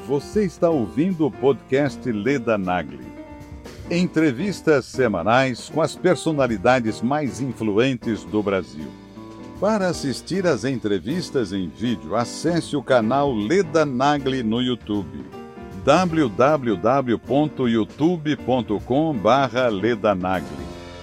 Você está ouvindo o podcast Leda Nagli. Entrevistas semanais com as personalidades mais influentes do Brasil. Para assistir às entrevistas em vídeo, acesse o canal Leda Nagli no YouTube. www.youtube.com/ledanagli.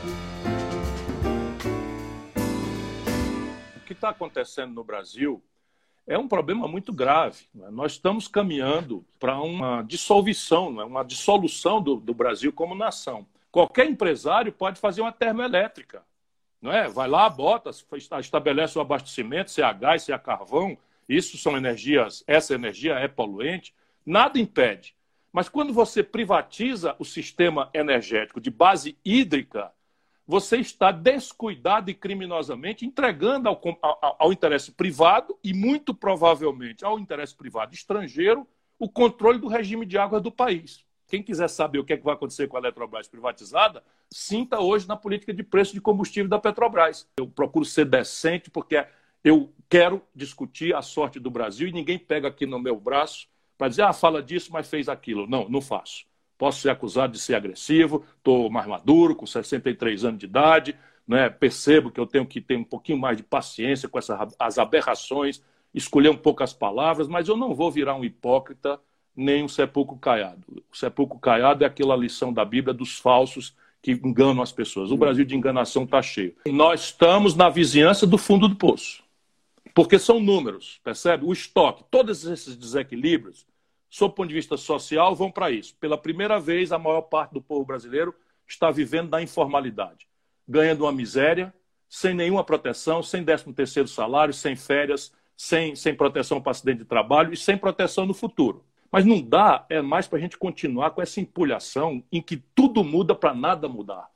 O que está acontecendo no Brasil é um problema muito grave. Nós estamos caminhando para uma dissolução, uma dissolução do Brasil como nação. Qualquer empresário pode fazer uma termoelétrica. Não é? Vai lá, bota, estabelece o abastecimento, se é a gás, se é a carvão, isso são energias, essa energia é poluente, nada impede. Mas quando você privatiza o sistema energético de base hídrica, você está descuidado e criminosamente entregando ao interesse privado e, muito provavelmente, ao interesse privado estrangeiro, o controle do regime de águas do país. Quem quiser saber o que é que vai acontecer com a Eletrobras privatizada, sinta hoje na política de preço de combustível da Petrobras. Eu procuro ser decente porque eu quero discutir a sorte do Brasil e ninguém pega aqui no meu braço para dizer, fala disso, mas fez aquilo. Não, não faço. Posso ser acusado de ser agressivo, estou mais maduro, com 63 anos de idade, né? Percebo que eu tenho que ter um pouquinho mais de paciência com as aberrações, escolher um pouco as palavras, mas eu não vou virar um hipócrita nem um sepulcro caiado. O sepulcro caiado é aquela lição da Bíblia dos falsos que enganam as pessoas. O Brasil de enganação está cheio. Nós estamos na vizinhança do fundo do poço, porque são números, percebe? O estoque, todos esses desequilíbrios, sob o ponto de vista social, vão para isso. Pela primeira vez, a maior parte do povo brasileiro está vivendo na informalidade, ganhando uma miséria, sem nenhuma proteção, sem 13º salário, sem férias, sem proteção para acidente de trabalho e sem proteção no futuro. Mas não dá mais para a gente continuar com essa empulhação em que tudo muda para nada mudar.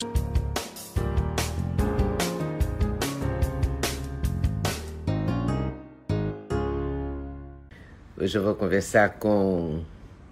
Hoje eu vou conversar com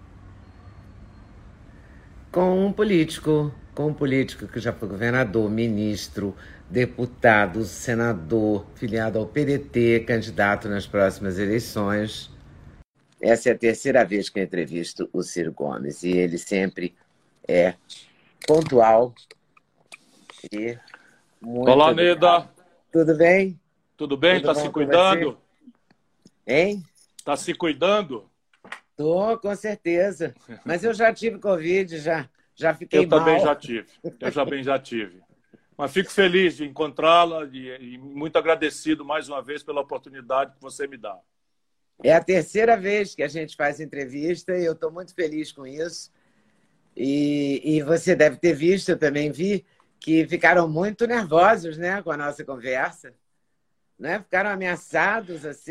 um político que já foi governador, ministro, deputado, senador, filiado ao PDT, candidato nas próximas eleições. Essa é a terceira vez que eu entrevisto o Ciro Gomes e ele sempre é pontual e muito Olá, educado. Neda. Tudo bem? Tudo bem? Está se cuidando? Hein? Está se cuidando? Tô, com certeza. Mas eu já tive Covid, já fiquei mal. Eu também já tive. Eu também já tive. Mas fico feliz de encontrá-la e muito agradecido mais uma vez pela oportunidade que você me dá. É a terceira vez que a gente faz entrevista e eu estou muito feliz com isso. E você deve ter visto, eu também vi, que ficaram muito nervosos, né, com a nossa conversa. Né? Ficaram ameaçados, assim.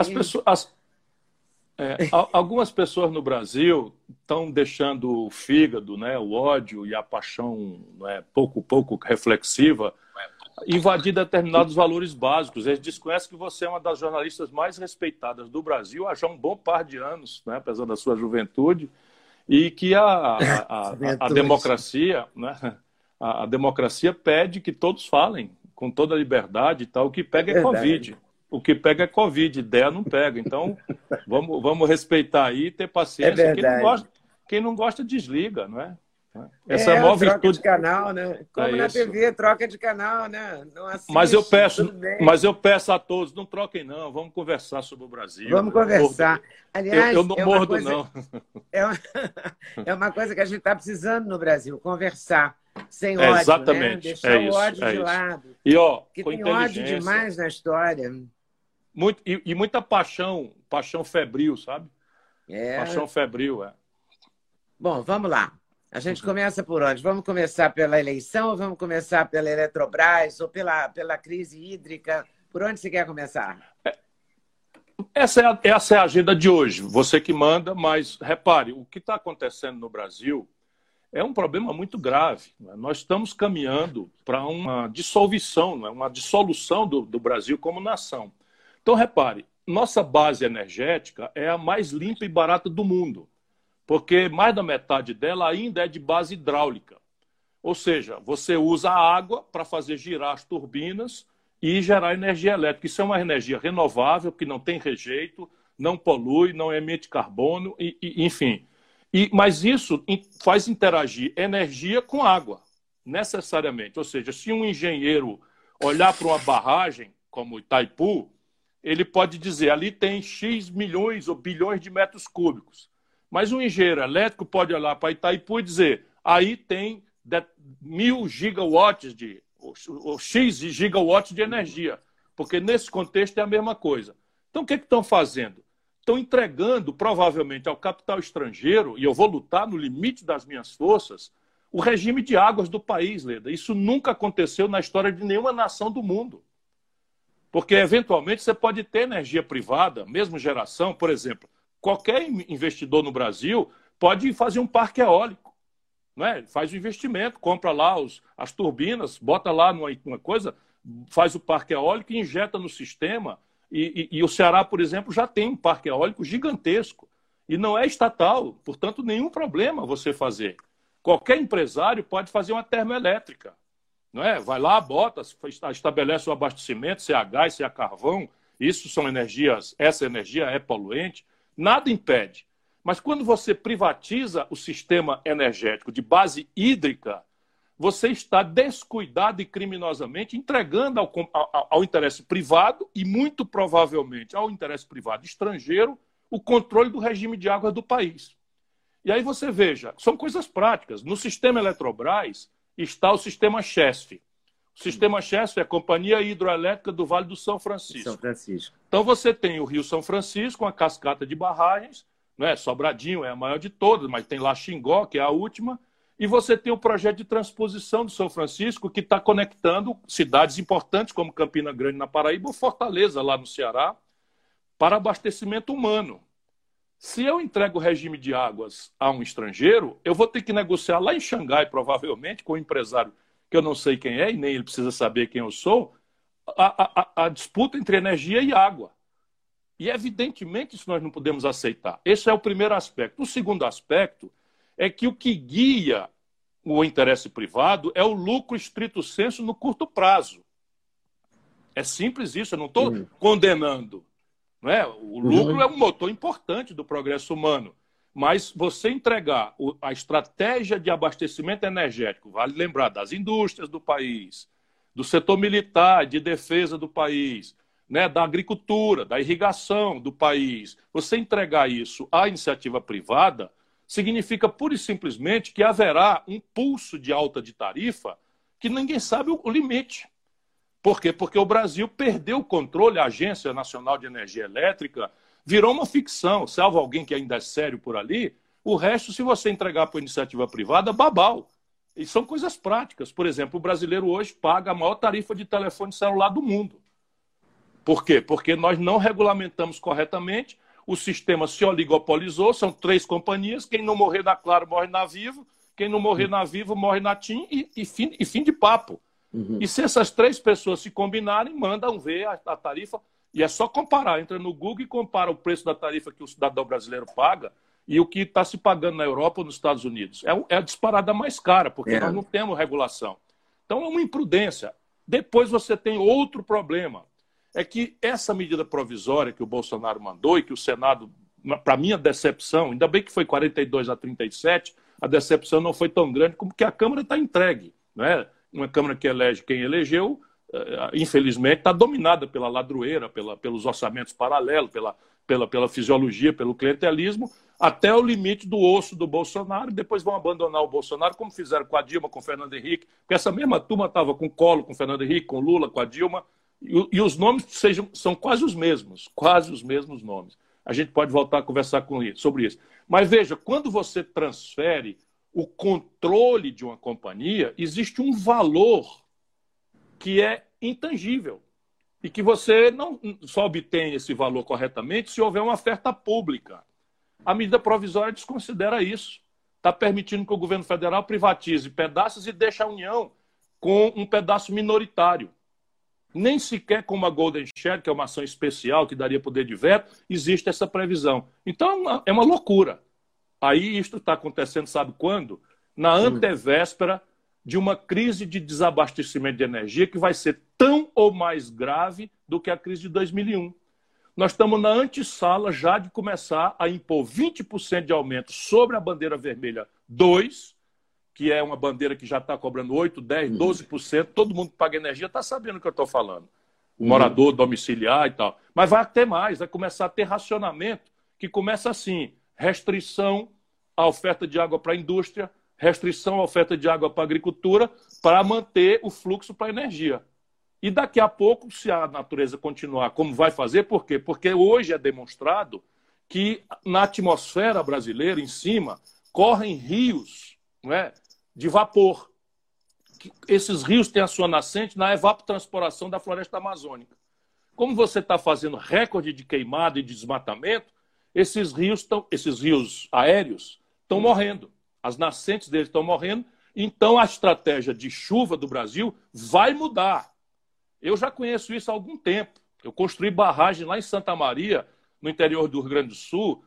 Algumas pessoas no Brasil estão deixando o fígado, né, o ódio e a paixão, né, pouco reflexiva invadir determinados valores básicos. Eles desconhecem que você é uma das jornalistas mais respeitadas do Brasil há já um bom par de anos, né, apesar da sua juventude, e que a democracia, né, a democracia pede que todos falem com toda a liberdade e tal. O que pega é Covid. O que pega é Covid, ideia não pega. Então, vamos respeitar aí e ter paciência. Quem não gosta, desliga, não é? Essa é a maior troca virtude. De canal, né? Como na TV, troca de canal, né? Não assiste, mas eu peço a todos, não troquem não, vamos conversar sobre o Brasil. Vamos conversar. Aliás, eu não mordo, não. É uma coisa que a gente está precisando no Brasil, conversar. Sem ódio, exatamente. Né? Deixar o ódio de lado. E, porque tem ódio demais na história. Muita paixão febril, sabe? Paixão febril, Bom, vamos lá. A gente começa por onde? Vamos começar pela eleição ou vamos começar pela Eletrobras ou pela crise hídrica? Por onde você quer começar? Essa é a agenda de hoje. Você que manda, mas repare, o que está acontecendo no Brasil é um problema muito grave. Nós estamos caminhando para uma dissolução, uma dissolução do Brasil como nação. Então, repare, nossa base energética é a mais limpa e barata do mundo, porque mais da metade dela ainda é de base hidráulica. Ou seja, você usa a água para fazer girar as turbinas e gerar energia elétrica. Isso é uma energia renovável, que não tem rejeito, não polui, não emite carbono, enfim. Mas isso faz interagir energia com água, necessariamente. Ou seja, se um engenheiro olhar para uma barragem, como Itaipu, ele pode dizer, ali tem X milhões ou bilhões de metros cúbicos. Mas um engenheiro elétrico pode olhar para Itaipu e dizer, aí tem 1.000 gigawatts ou X gigawatts de energia. Porque nesse contexto é a mesma coisa. Então, o que estão fazendo? Estão entregando, provavelmente, ao capital estrangeiro, e eu vou lutar no limite das minhas forças, o regime de águas do país, Leda. Isso nunca aconteceu na história de nenhuma nação do mundo. Porque, eventualmente, você pode ter energia privada, mesmo geração, por exemplo. Qualquer investidor no Brasil pode fazer um parque eólico. Né? Faz o investimento, compra lá as turbinas, bota lá numa coisa, faz o parque eólico e injeta no sistema. E o Ceará, por exemplo, já tem um parque eólico gigantesco. E não é estatal, portanto, nenhum problema você fazer. Qualquer empresário pode fazer uma termoelétrica. Não é? Vai lá, bota, estabelece o abastecimento, se é a gás, se é a carvão. Isso são energias, essa energia é poluente. Nada impede. Mas quando você privatiza o sistema energético de base hídrica, você está descuidado e criminosamente entregando ao interesse privado e, muito provavelmente, ao interesse privado estrangeiro, o controle do regime de águas do país. E aí você veja, são coisas práticas. No sistema Eletrobras está o sistema Chesf. O sistema Chesf é a Companhia Hidroelétrica do Vale do São Francisco. São Francisco. Então você tem o Rio São Francisco, uma cascata de barragens, né? Sobradinho é a maior de todas, mas tem lá Xingó, que é a última. E você tem o projeto de transposição do São Francisco, que está conectando cidades importantes, como Campina Grande, na Paraíba, ou Fortaleza, lá no Ceará, para abastecimento humano. Se eu entrego o regime de águas a um estrangeiro, eu vou ter que negociar lá em Xangai, provavelmente, com um empresário que eu não sei quem é, e nem ele precisa saber quem eu sou, a disputa entre energia e água. E, evidentemente, isso nós não podemos aceitar. Esse é o primeiro aspecto. O segundo aspecto é que o que guia o interesse privado é o lucro estrito sensu no curto prazo. É simples isso, eu não estou condenando. Não é? O lucro é um motor importante do progresso humano. Mas você entregar a estratégia de abastecimento energético, vale lembrar, das indústrias do país, do setor militar, de defesa do país, né, da agricultura, da irrigação do país, você entregar isso à iniciativa privada, significa pura e simplesmente que haverá um pulso de alta de tarifa que ninguém sabe o limite. Por quê? Porque o Brasil perdeu o controle, a Agência Nacional de Energia Elétrica virou uma ficção, salvo alguém que ainda é sério por ali, o resto, se você entregar para a iniciativa privada, babau. E são coisas práticas. Por exemplo, o brasileiro hoje paga a maior tarifa de telefone celular do mundo. Por quê? Porque nós não regulamentamos corretamente, o sistema se oligopolizou, são 3 companhias, quem não morrer na Claro morre na Vivo, quem não morrer na Vivo morre na TIM e fim de papo. E se essas 3 pessoas se combinarem, mandam ver a tarifa, e é só comparar, entra no Google e compara o preço da tarifa que o cidadão brasileiro paga e o que está se pagando na Europa ou nos Estados Unidos. É a disparada mais cara, porque nós não temos regulação. Então é uma imprudência. Depois você tem outro problema. É que essa medida provisória que o Bolsonaro mandou e que o Senado, para minha decepção, ainda bem que foi 42-37, a decepção não foi tão grande como que a Câmara está entregue. Né? Uma Câmara que elege quem elegeu, infelizmente, está dominada pela ladroeira, pelos orçamentos paralelos, pela fisiologia, pelo clientelismo, até o limite do osso do Bolsonaro, e depois vão abandonar o Bolsonaro, como fizeram com a Dilma, com o Fernando Henrique, porque essa mesma turma estava com o Collor, com o Fernando Henrique, com o Lula, com a Dilma, e os nomes são quase os mesmos nomes. A gente pode voltar a conversar sobre isso. Mas veja, quando você transfere o controle de uma companhia, existe um valor que é intangível e que você não só obtém esse valor corretamente se houver uma oferta pública. A medida provisória desconsidera isso. Está permitindo que o governo federal privatize pedaços e deixe a União com um pedaço minoritário. Nem sequer como a Golden Share, que é uma ação especial que daria poder de veto, existe essa previsão. Então é uma loucura. Aí isto está acontecendo, sabe quando? Na antevéspera de uma crise de desabastecimento de energia que vai ser tão ou mais grave do que a crise de 2001. nós estamos na antessala já de começar a impor 20% de aumento sobre a bandeira vermelha 2, que é uma bandeira que já está cobrando 8, 10, 12%. Todo mundo que paga energia está sabendo o que eu estou falando. O morador domiciliar e tal. Mas vai ter mais, vai começar a ter racionamento, que começa assim, restrição à oferta de água para a indústria, restrição à oferta de água para a agricultura, para manter o fluxo para a energia. E daqui a pouco, se a natureza continuar como vai fazer, por quê? Porque hoje é demonstrado que na atmosfera brasileira, em cima, correm rios, não é, de vapor. Esses rios têm a sua nascente na evapotranspiração da floresta amazônica. Como você está fazendo recorde de queimada e desmatamento, esses rios aéreos estão morrendo. As nascentes deles estão morrendo. Então, a estratégia de chuva do Brasil vai mudar. Eu já conheço isso há algum tempo. Eu construí barragem lá em Santa Maria, no interior do Rio Grande do Sul.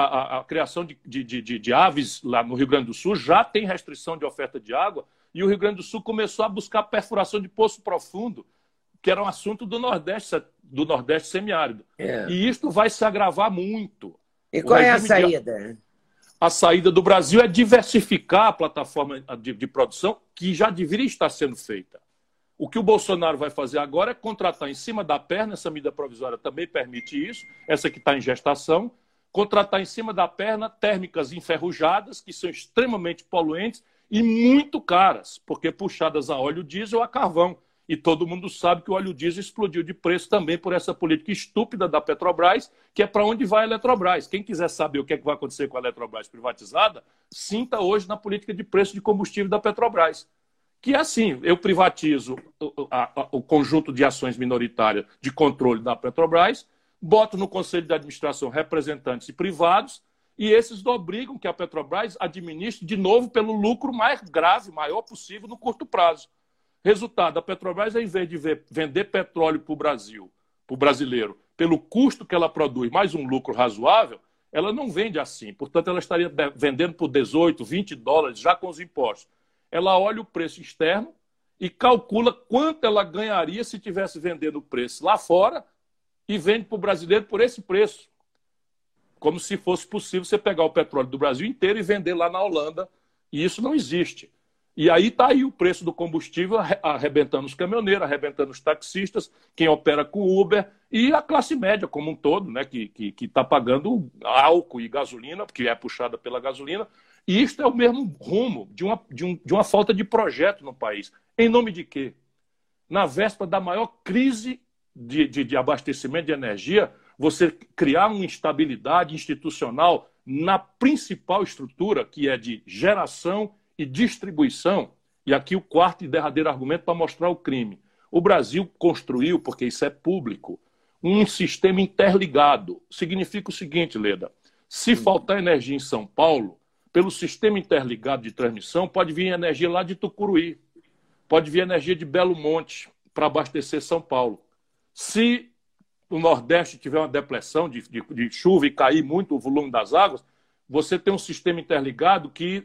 A criação de aves lá no Rio Grande do Sul já tem restrição de oferta de água. E o Rio Grande do Sul começou a buscar perfuração de poço profundo, que era um assunto do Nordeste semiárido. E isto vai se agravar muito. E qual é a saída? A saída do Brasil é diversificar a plataforma de produção que já deveria estar sendo feita. O que o Bolsonaro vai fazer agora é contratar em cima da perna, essa medida provisória também permite isso, essa que está em gestação, contratar em cima da perna térmicas enferrujadas, que são extremamente poluentes e muito caras, porque puxadas a óleo diesel ou a carvão. E todo mundo sabe que o óleo diesel explodiu de preço também por essa política estúpida da Petrobras, que é para onde vai a Eletrobras. Quem quiser saber o que é que vai acontecer com a Eletrobras privatizada, sinta hoje na política de preço de combustível da Petrobras. Que é assim, eu privatizo o conjunto de ações minoritárias de controle da Petrobras, boto no Conselho de Administração representantes e privados, e esses obrigam que a Petrobras administre de novo pelo lucro mais grave, maior possível no curto prazo. Resultado, a Petrobras, em vez de vender petróleo para o Brasil, para o brasileiro, pelo custo que ela produz, mais um lucro razoável, ela não vende assim. Portanto, ela estaria vendendo por 18, 20 dólares, já com os impostos. Ela olha o preço externo e calcula quanto ela ganharia se tivesse vendendo o preço lá fora e vende para o brasileiro por esse preço. Como se fosse possível você pegar o petróleo do Brasil inteiro e vender lá na Holanda. E isso não existe. E aí está aí o preço do combustível arrebentando os caminhoneiros, arrebentando os taxistas, quem opera com Uber e a classe média como um todo, né, que está pagando álcool e gasolina, que é puxada pela gasolina. E isto é o mesmo rumo de uma falta de projeto no país. Em nome de quê? Na véspera da maior crise de abastecimento de energia, você criar uma instabilidade institucional na principal estrutura, que é de geração e distribuição. E aqui o quarto e derradeiro argumento para mostrar o crime. O Brasil construiu, porque isso é público, um sistema interligado. Significa o seguinte, Leda, se faltar energia em São Paulo, pelo sistema interligado de transmissão, pode vir energia lá de Tucuruí, pode vir energia de Belo Monte para abastecer São Paulo. Se o Nordeste tiver uma depressão de chuva e cair muito o volume das águas, você tem um sistema interligado que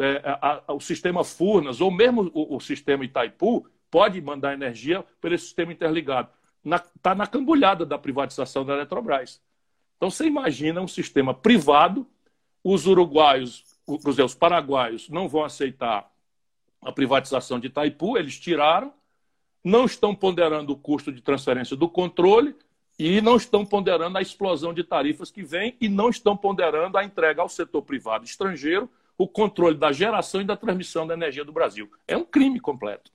o sistema Furnas, ou mesmo o sistema Itaipu, pode mandar energia pelo sistema interligado. Está na cambulhada da privatização da Eletrobras. Então você imagina um sistema privado, os uruguaios, os paraguaios não vão aceitar a privatização de Itaipu, eles tiraram, não estão ponderando o custo de transferência do controle e não estão ponderando a explosão de tarifas que vem e não estão ponderando a entrega ao setor privado estrangeiro o controle da geração e da transmissão da energia do Brasil. É um crime completo.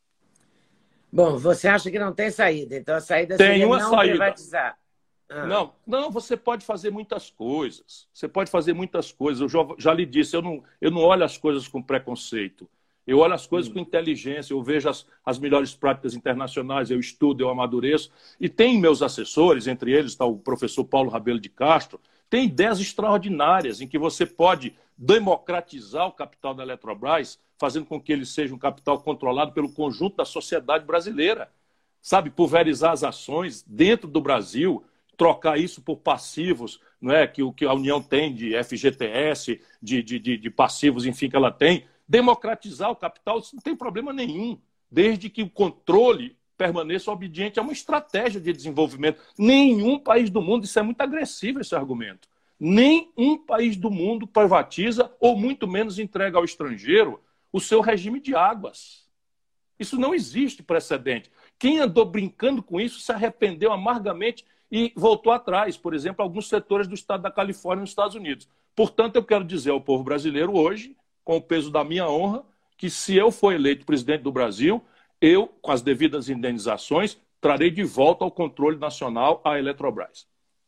Bom, você acha que não tem saída, então a saída tem seria uma não saída. Privatizar. Não, você pode fazer muitas coisas. Você pode fazer muitas coisas. Eu já lhe disse, eu não olho as coisas com preconceito. Eu olho as coisas com inteligência, eu vejo as melhores práticas internacionais, eu estudo, eu amadureço. E tem meus assessores, entre eles está o professor Paulo Rabelo de Castro, tem ideias extraordinárias em que você pode democratizar o capital da Eletrobras, fazendo com que ele seja um capital controlado pelo conjunto da sociedade brasileira. Sabe, pulverizar as ações dentro do Brasil, trocar isso por passivos, não é? que a União tem de FGTS, de passivos, enfim, que ela tem. Democratizar o capital, isso não tem problema nenhum, desde que o controle permaneça obediente a uma estratégia de desenvolvimento. Nenhum país do mundo, isso é muito agressivo esse argumento, nenhum país do mundo privatiza ou muito menos entrega ao estrangeiro o seu regime de águas. Isso não existe precedente. Quem andou brincando com isso se arrependeu amargamente e voltou atrás. Por exemplo, alguns setores do estado da Califórnia nos Estados Unidos. Portanto, eu quero dizer ao povo brasileiro hoje, com o peso da minha honra, que se eu for eleito presidente do Brasil, eu, com as devidas indenizações, trarei de volta ao controle nacional a Eletrobras.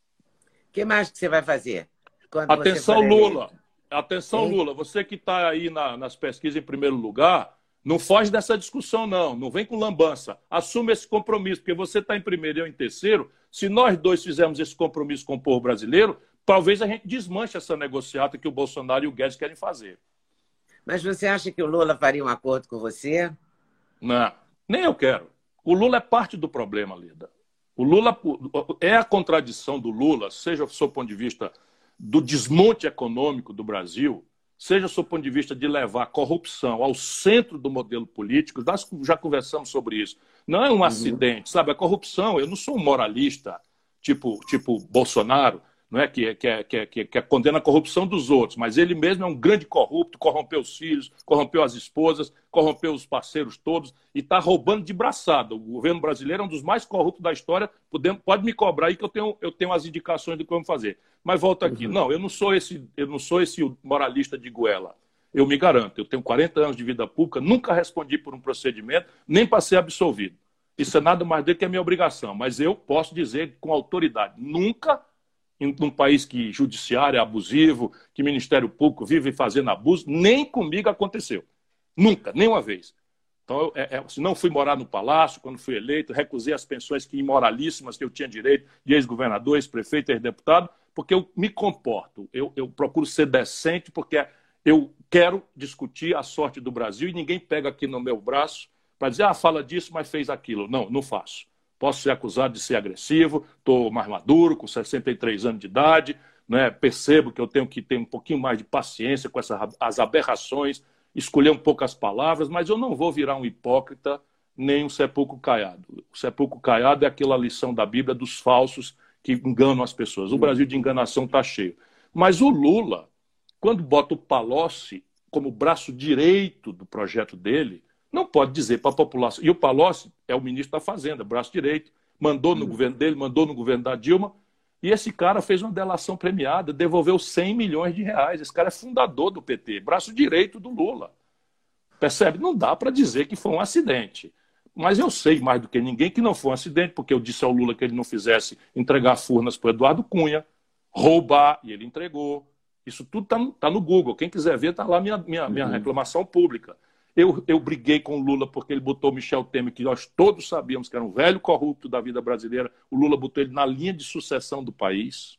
O que mais que você vai fazer? Atenção, Lula. Atenção, Lula. Você que está aí nas pesquisas em primeiro lugar, não foge dessa discussão, não. Não vem com lambança. Assume esse compromisso, porque você está em primeiro e eu em terceiro. Se nós dois fizermos esse compromisso com o povo brasileiro, talvez a gente desmanche essa negociata que o Bolsonaro e o Guedes querem fazer. Mas você acha que o Lula faria um acordo com você? Não, nem eu quero. O Lula é parte do problema, Lida. O Lula é a contradição do Lula, seja do seu ponto de vista do desmonte econômico do Brasil, seja do seu ponto de vista de levar a corrupção ao centro do modelo político. Nós já conversamos sobre isso. Não é um acidente, sabe? A corrupção, eu não sou um moralista tipo Bolsonaro, não é? Que condena a corrupção dos outros, mas ele mesmo é um grande corrupto, corrompeu os filhos, corrompeu as esposas, corrompeu os parceiros todos e está roubando de braçada. O governo brasileiro é um dos mais corruptos da história. Pode me cobrar aí que eu tenho as indicações do que vamos fazer. Mas volta aqui. Não, eu não sou esse moralista de goela. Eu me garanto, eu tenho 40 anos de vida pública, nunca respondi por um procedimento, nem para ser absolvido. Isso é nada mais do que a minha obrigação, mas eu posso dizer com autoridade, nunca em um país que judiciário é abusivo, que Ministério Público vive fazendo abuso, nem comigo aconteceu. Nunca, nem uma vez. Então, se não fui morar no Palácio, quando fui eleito, recusei as pensões imoralíssimas que eu tinha direito de ex-governador, ex-prefeito, ex-deputado, porque eu me comporto, eu procuro ser decente, porque eu quero discutir a sorte do Brasil e ninguém pega aqui no meu braço para dizer, fala disso, mas fez aquilo. Não, não faço. Posso ser acusado de ser agressivo, estou mais maduro, com 63 anos de idade, né? Percebo que eu tenho que ter um pouquinho mais de paciência com as aberrações, escolher um pouco as palavras, mas eu não vou virar um hipócrita nem um sepulcro caiado. O sepulcro caiado é aquela lição da Bíblia dos falsos que enganam as pessoas. O Brasil de enganação está cheio. Mas o Lula, quando bota o Palocci como braço direito do projeto dele, não pode dizer para a população. E o Palocci é o ministro da Fazenda, braço direito, mandou no governo dele, mandou no governo da Dilma, e esse cara fez uma delação premiada, devolveu 100 milhões de reais. Esse cara é fundador do PT, braço direito do Lula. Percebe? Não dá para dizer que foi um acidente. Mas eu sei mais do que ninguém que não foi um acidente, porque eu disse ao Lula que ele não fizesse entregar Furnas para o Eduardo Cunha, roubar, e ele entregou. Isso tudo está no Google. Quem quiser ver, está lá minha reclamação pública. Eu briguei com o Lula porque ele botou Michel Temer, que nós todos sabíamos que era um velho corrupto da vida brasileira. O Lula botou ele na linha de sucessão do país.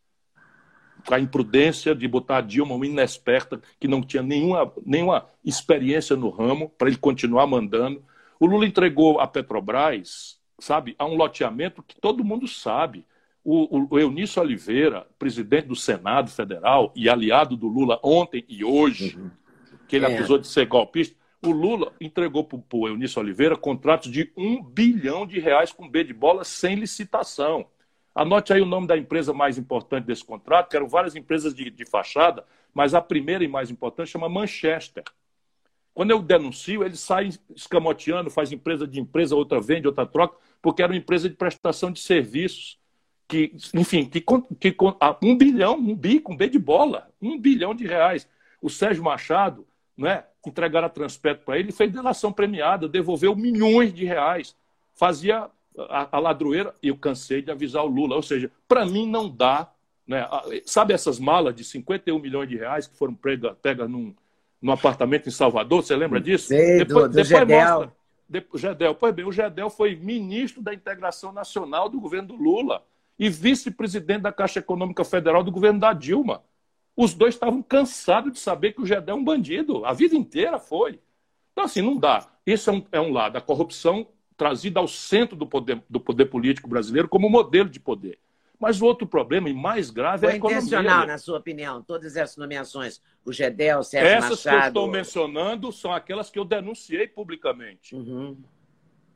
Com a imprudência de botar a Dilma, uma inexperta, que não tinha nenhuma experiência no ramo, para ele continuar mandando. O Lula entregou a Petrobras, sabe, a um loteamento que todo mundo sabe. O Eunício Oliveira, presidente do Senado Federal e aliado do Lula ontem e hoje, que ele acusou de ser golpista, o Lula entregou para o Eunício Oliveira contratos de R$1 bilhão com B de bola sem licitação. Anote aí o nome da empresa mais importante desse contrato, que eram várias empresas de fachada, mas a primeira e mais importante chama Manchester. Quando eu denuncio, eles saem escamoteando, faz empresa de empresa, outra vende, outra troca, porque era uma empresa de prestação de serviços. Que, enfim, R$1 bilhão, com B de bola, R$1 bilhão. O Sérgio Machado, né, entregaram a Transpetro para ele, fez delação premiada, devolveu milhões de reais, fazia a ladroeira, e eu cansei de avisar o Lula. Ou seja, para mim não dá, né? Sabe essas malas de R$51 milhões que foram pegas num apartamento em Salvador, você lembra disso? Sei, depois Gedel. Gedel. Pois bem, o Gedel foi ministro da Integração Nacional do governo do Lula e vice-presidente da Caixa Econômica Federal do governo da Dilma. Os dois estavam cansados de saber que o Gedel é um bandido. A vida inteira foi. Então, assim, não dá. Esse é um lado, a corrupção trazida ao centro do poder político brasileiro como modelo de poder. Mas o outro problema, e mais grave, é a economia. Foi intencional, na sua opinião, todas essas nomeações, o Gedel, o Sérgio Machado... Essas que eu estou mencionando são aquelas que eu denunciei publicamente.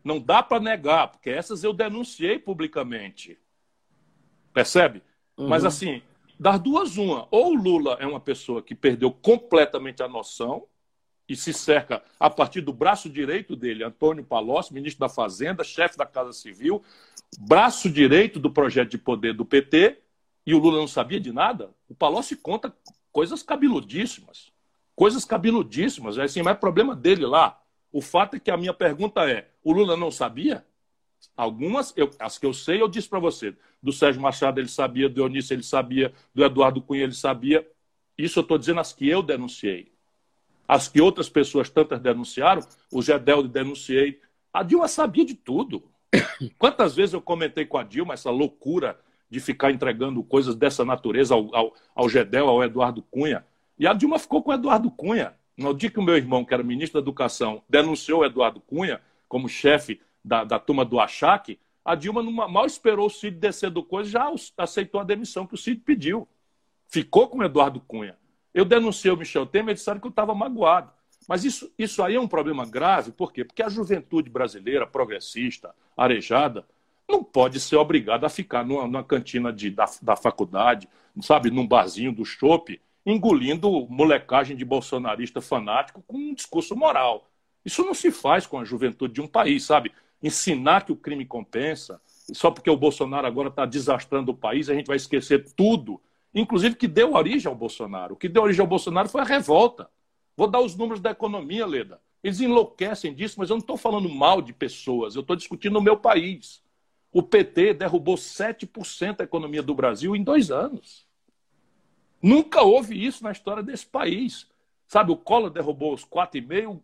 Não dá para negar, porque essas eu denunciei publicamente. Percebe? Mas assim, das duas, uma. Ou o Lula é uma pessoa que perdeu completamente a noção e se cerca a partir do braço direito dele, Antônio Palocci, ministro da Fazenda, chefe da Casa Civil, braço direito do projeto de poder do PT, e o Lula não sabia de nada. O Palocci conta coisas cabeludíssimas. Coisas cabeludíssimas. Assim, mas é problema dele lá. O fato é que a minha pergunta é, o Lula não sabia? Algumas, as que eu sei, eu disse para você. Do Sérgio Machado ele sabia, do Eunício ele sabia, do Eduardo Cunha ele sabia. Isso eu estou dizendo as que eu denunciei. As que outras pessoas tantas denunciaram, o Gedel denunciei. A Dilma sabia de tudo. Quantas vezes eu comentei com a Dilma essa loucura de ficar entregando coisas dessa natureza ao Gedel, ao Eduardo Cunha. E a Dilma ficou com o Eduardo Cunha. No dia que o meu irmão, que era ministro da Educação, denunciou o Eduardo Cunha como chefe da turma do Achaque, a Dilma mal esperou o Cid descer do coisa e já aceitou a demissão que o Cid pediu. Ficou com o Eduardo Cunha. Eu denunciei o Michel Temer e disseram que eu estava magoado. Mas isso aí é um problema grave, por quê? Porque a juventude brasileira, progressista, arejada, não pode ser obrigada a ficar numa cantina da faculdade, sabe, num barzinho do chopp, engolindo molecagem de bolsonarista fanático com um discurso moral. Isso não se faz com a juventude de um país, sabe? Ensinar que o crime compensa, só porque o Bolsonaro agora está desastrando o país, a gente vai esquecer tudo, inclusive que deu origem ao Bolsonaro. O que deu origem ao Bolsonaro foi a revolta. Vou dar os números da economia, Leda. Eles enlouquecem disso, mas eu não estou falando mal de pessoas, eu estou discutindo o meu país. O PT derrubou 7% da economia do Brasil em 2 anos. Nunca houve isso na história desse país. Sabe, o Collor derrubou os 4,5%,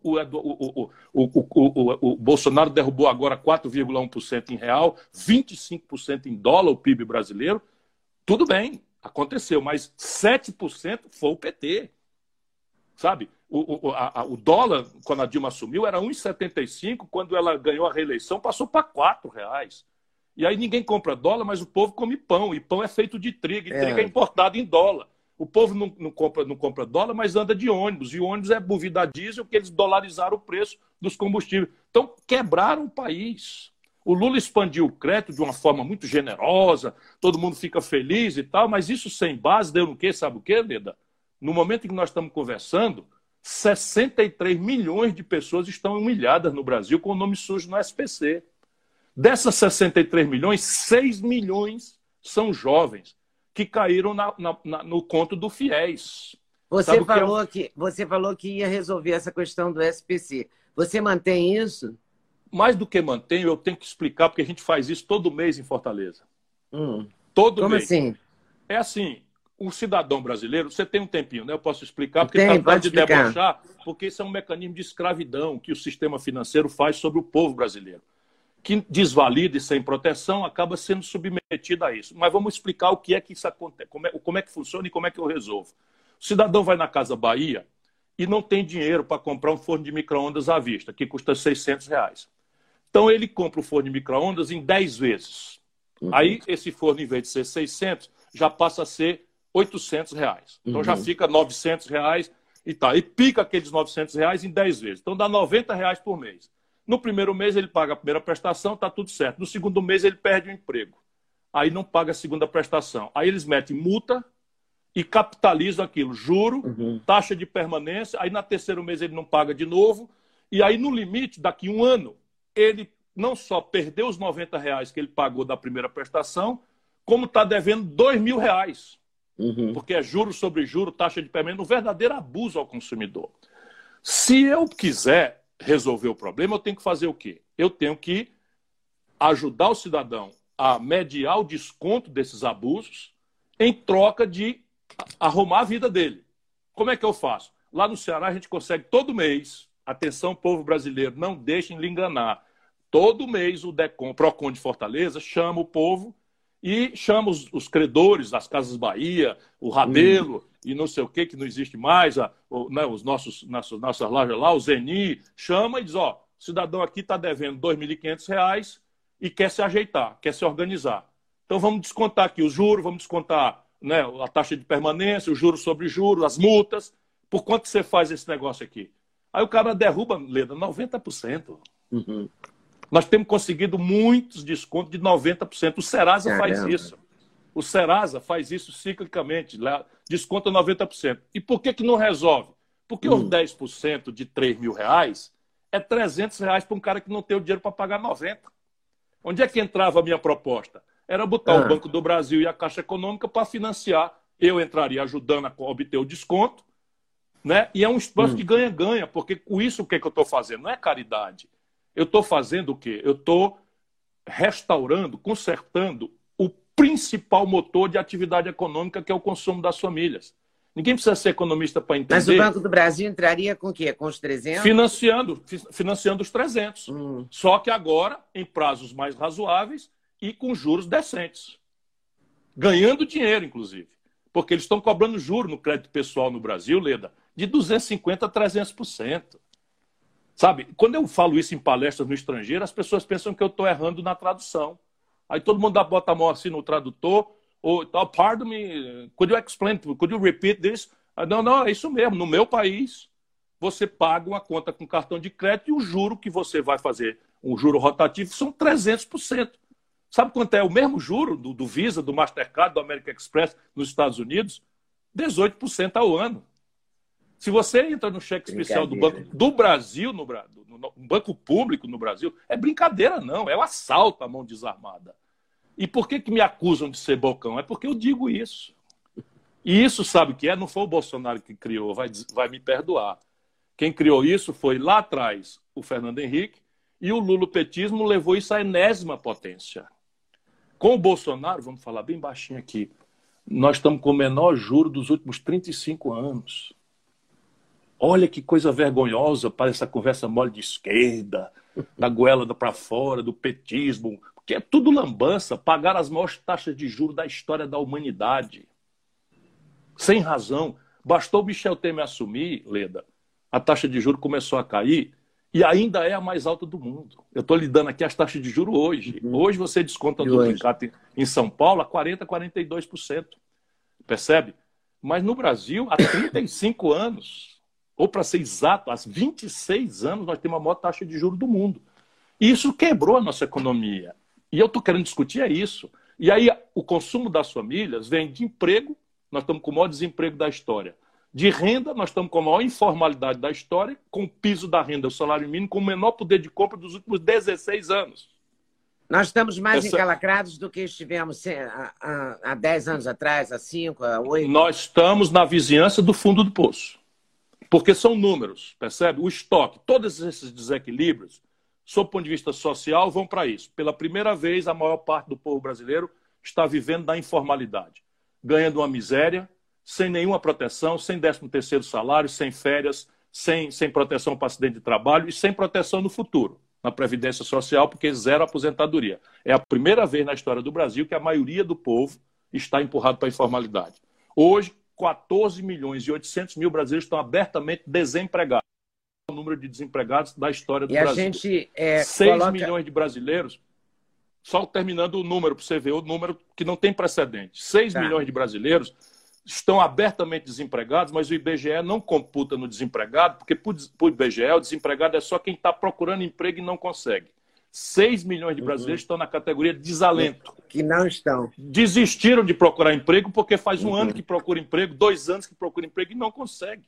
o Bolsonaro derrubou agora 4,1% em real, 25% em dólar o PIB brasileiro. Tudo bem, aconteceu, mas 7% foi o PT. Sabe, o dólar, quando a Dilma assumiu, era 1,75, quando ela ganhou a reeleição, passou para R$ 4. E aí ninguém compra dólar, mas o povo come pão, e pão é feito de trigo, e trigo é importado em dólar. O povo não compra dólar, mas anda de ônibus. E o ônibus é movido a diesel, que eles dolarizaram o preço dos combustíveis. Então, quebraram o país. O Lula expandiu o crédito de uma forma muito generosa, todo mundo fica feliz e tal, mas isso sem base deu no quê? Sabe o quê, Leda? No momento em que nós estamos conversando, 63 milhões de pessoas estão humilhadas no Brasil com o nome sujo no SPC. Dessas 63 milhões, 6 milhões são jovens que caíram no conto do FIES. Você falou que ia resolver essa questão do SPC. Você mantém isso? Mais do que mantenho, eu tenho que explicar, porque a gente faz isso todo mês em Fortaleza. Todo mês. Como assim? É assim, o cidadão brasileiro, você tem um tempinho, né? Eu posso explicar, porque está de debochar, porque isso é um mecanismo de escravidão que o sistema financeiro faz sobre o povo brasileiro, que desvalida e sem proteção acaba sendo submetido a isso. Mas vamos explicar o que é que isso acontece, como é que funciona e como é que eu resolvo. O cidadão vai na Casa Bahia e não tem dinheiro para comprar um forno de micro-ondas à vista, que custa R$ 600. Então ele compra o forno de micro-ondas em 10 vezes. Aí esse forno, em vez de ser 600, já passa a ser R$ 800. Então já fica R$ 900 e tá. E pica aqueles R$ 900 em 10 vezes. Então dá R$ 90 por mês. No primeiro mês ele paga a primeira prestação, está tudo certo. No segundo mês ele perde o emprego. Aí não paga a segunda prestação. Aí eles metem multa e capitalizam aquilo. Juro, taxa de permanência. Aí no terceiro mês ele não paga de novo. E aí no limite, daqui 1 ano, ele não só perdeu os R$ 90 que ele pagou da primeira prestação, como está devendo R$ 2.000. Porque é juro sobre juro, taxa de permanência, um verdadeiro abuso ao consumidor. Se eu quiser resolver o problema, eu tenho que fazer o quê? Eu tenho que ajudar o cidadão a mediar o desconto desses abusos em troca de arrumar a vida dele. Como é que eu faço? Lá no Ceará a gente consegue todo mês, atenção povo brasileiro, não deixem lhe enganar, todo mês o DECOM, PROCON de Fortaleza, chama o povo e chama os credores das Casas Bahia, o Rabelo, e não sei o que não existe mais, os nossas lojas lá, o Zeni, chama e diz, ó, o cidadão aqui está devendo R$ 2.500 e quer se ajeitar, quer se organizar. Então vamos descontar aqui os juros, vamos descontar, né, a taxa de permanência, o juro sobre juro, as multas. Por quanto você faz esse negócio aqui? Aí o cara derruba, Leda, 90%. Nós temos conseguido muitos descontos de 90%. O Serasa faz isso. O Serasa faz isso ciclicamente, desconta 90%. E por que não resolve? Porque os 10% de R$3.000 é R$300 para um cara que não tem o dinheiro para pagar 90. Onde é que entrava a minha proposta? Era botar o Banco do Brasil e a Caixa Econômica para financiar. Eu entraria ajudando a obter o desconto, né? E é um espaço de ganha-ganha, porque com isso o que eu estou fazendo? Não é caridade. Eu estou fazendo o quê? Eu estou restaurando, consertando o principal motor de atividade econômica, que é o consumo das famílias. Ninguém precisa ser economista para entender. Mas o Banco do Brasil entraria com o quê? Com os 300? Financiando os 300. Só que agora, em prazos mais razoáveis e com juros decentes. Ganhando dinheiro, inclusive. Porque eles estão cobrando juros no crédito pessoal no Brasil, Leda, de 250% a 300%. Sabe? Quando eu falo isso em palestras no estrangeiro, as pessoas pensam que eu estou errando na tradução. Aí todo mundo bota a mão assim no tradutor, ou pardon me, could you explain, could you repeat this? Não, é isso mesmo. No meu país, você paga uma conta com cartão de crédito e o juro que você vai fazer, um juro rotativo, são 300%. Sabe quanto é o mesmo juro do Visa, do Mastercard, do American Express nos Estados Unidos? 18% ao ano. Se você entra no cheque especial do Banco do Brasil, no banco público no Brasil, é brincadeira não, é um assalto à mão desarmada. E por que me acusam de ser bocão? É porque eu digo isso. E isso, sabe o que é? Não foi o Bolsonaro que criou, vai me perdoar. Quem criou isso foi lá atrás o Fernando Henrique, e o lulopetismo levou isso à enésima potência. Com o Bolsonaro, vamos falar bem baixinho aqui, nós estamos com o menor juro dos últimos 35 anos. Olha que coisa vergonhosa para essa conversa mole de esquerda, da goela para fora, do petismo, que é tudo lambança, pagar as maiores taxas de juros da história da humanidade. Sem razão. Bastou o Michel Temer assumir, Leda, a taxa de juros começou a cair e ainda é a mais alta do mundo. Eu estou lhe dando aqui as taxas de juros hoje. Hoje você desconta do duplicado em São Paulo a 40%, 42%. Percebe? Mas no Brasil, há 35 anos, ou para ser exato, há 26 anos, nós temos a maior taxa de juros do mundo. E isso quebrou a nossa economia. E eu estou querendo discutir é isso. E aí o consumo das famílias vem de emprego, nós estamos com o maior desemprego da história. De renda, nós estamos com a maior informalidade da história, com o piso da renda, o salário mínimo, com o menor poder de compra dos últimos 16 anos. Nós estamos mais encalacrados do que estivemos há 10 anos atrás, há 5, há 8. Nós estamos na vizinhança do fundo do poço. Porque são números, percebe? O estoque, todos esses desequilíbrios, sob o ponto de vista social, vão para isso. Pela primeira vez, a maior parte do povo brasileiro está vivendo na informalidade, ganhando uma miséria, sem nenhuma proteção, sem 13º salário, sem férias, sem proteção para acidente de trabalho e sem proteção no futuro, na Previdência Social, porque zero aposentadoria. É a primeira vez na história do Brasil que a maioria do povo está empurrado para a informalidade. Hoje, 14 milhões e 800 mil brasileiros estão abertamente desempregados. O número de desempregados da história do Brasil. A gente 6 milhões de brasileiros, só terminando o número, para você ver o número que não tem precedente. 6 milhões de brasileiros estão abertamente desempregados, mas o IBGE não computa no desempregado, porque para o IBGE o desempregado é só quem está procurando emprego e não consegue. 6 milhões de brasileiros estão na categoria desalento. Que não estão. Desistiram de procurar emprego porque faz um ano que procura emprego, 2 anos que procura emprego e não consegue.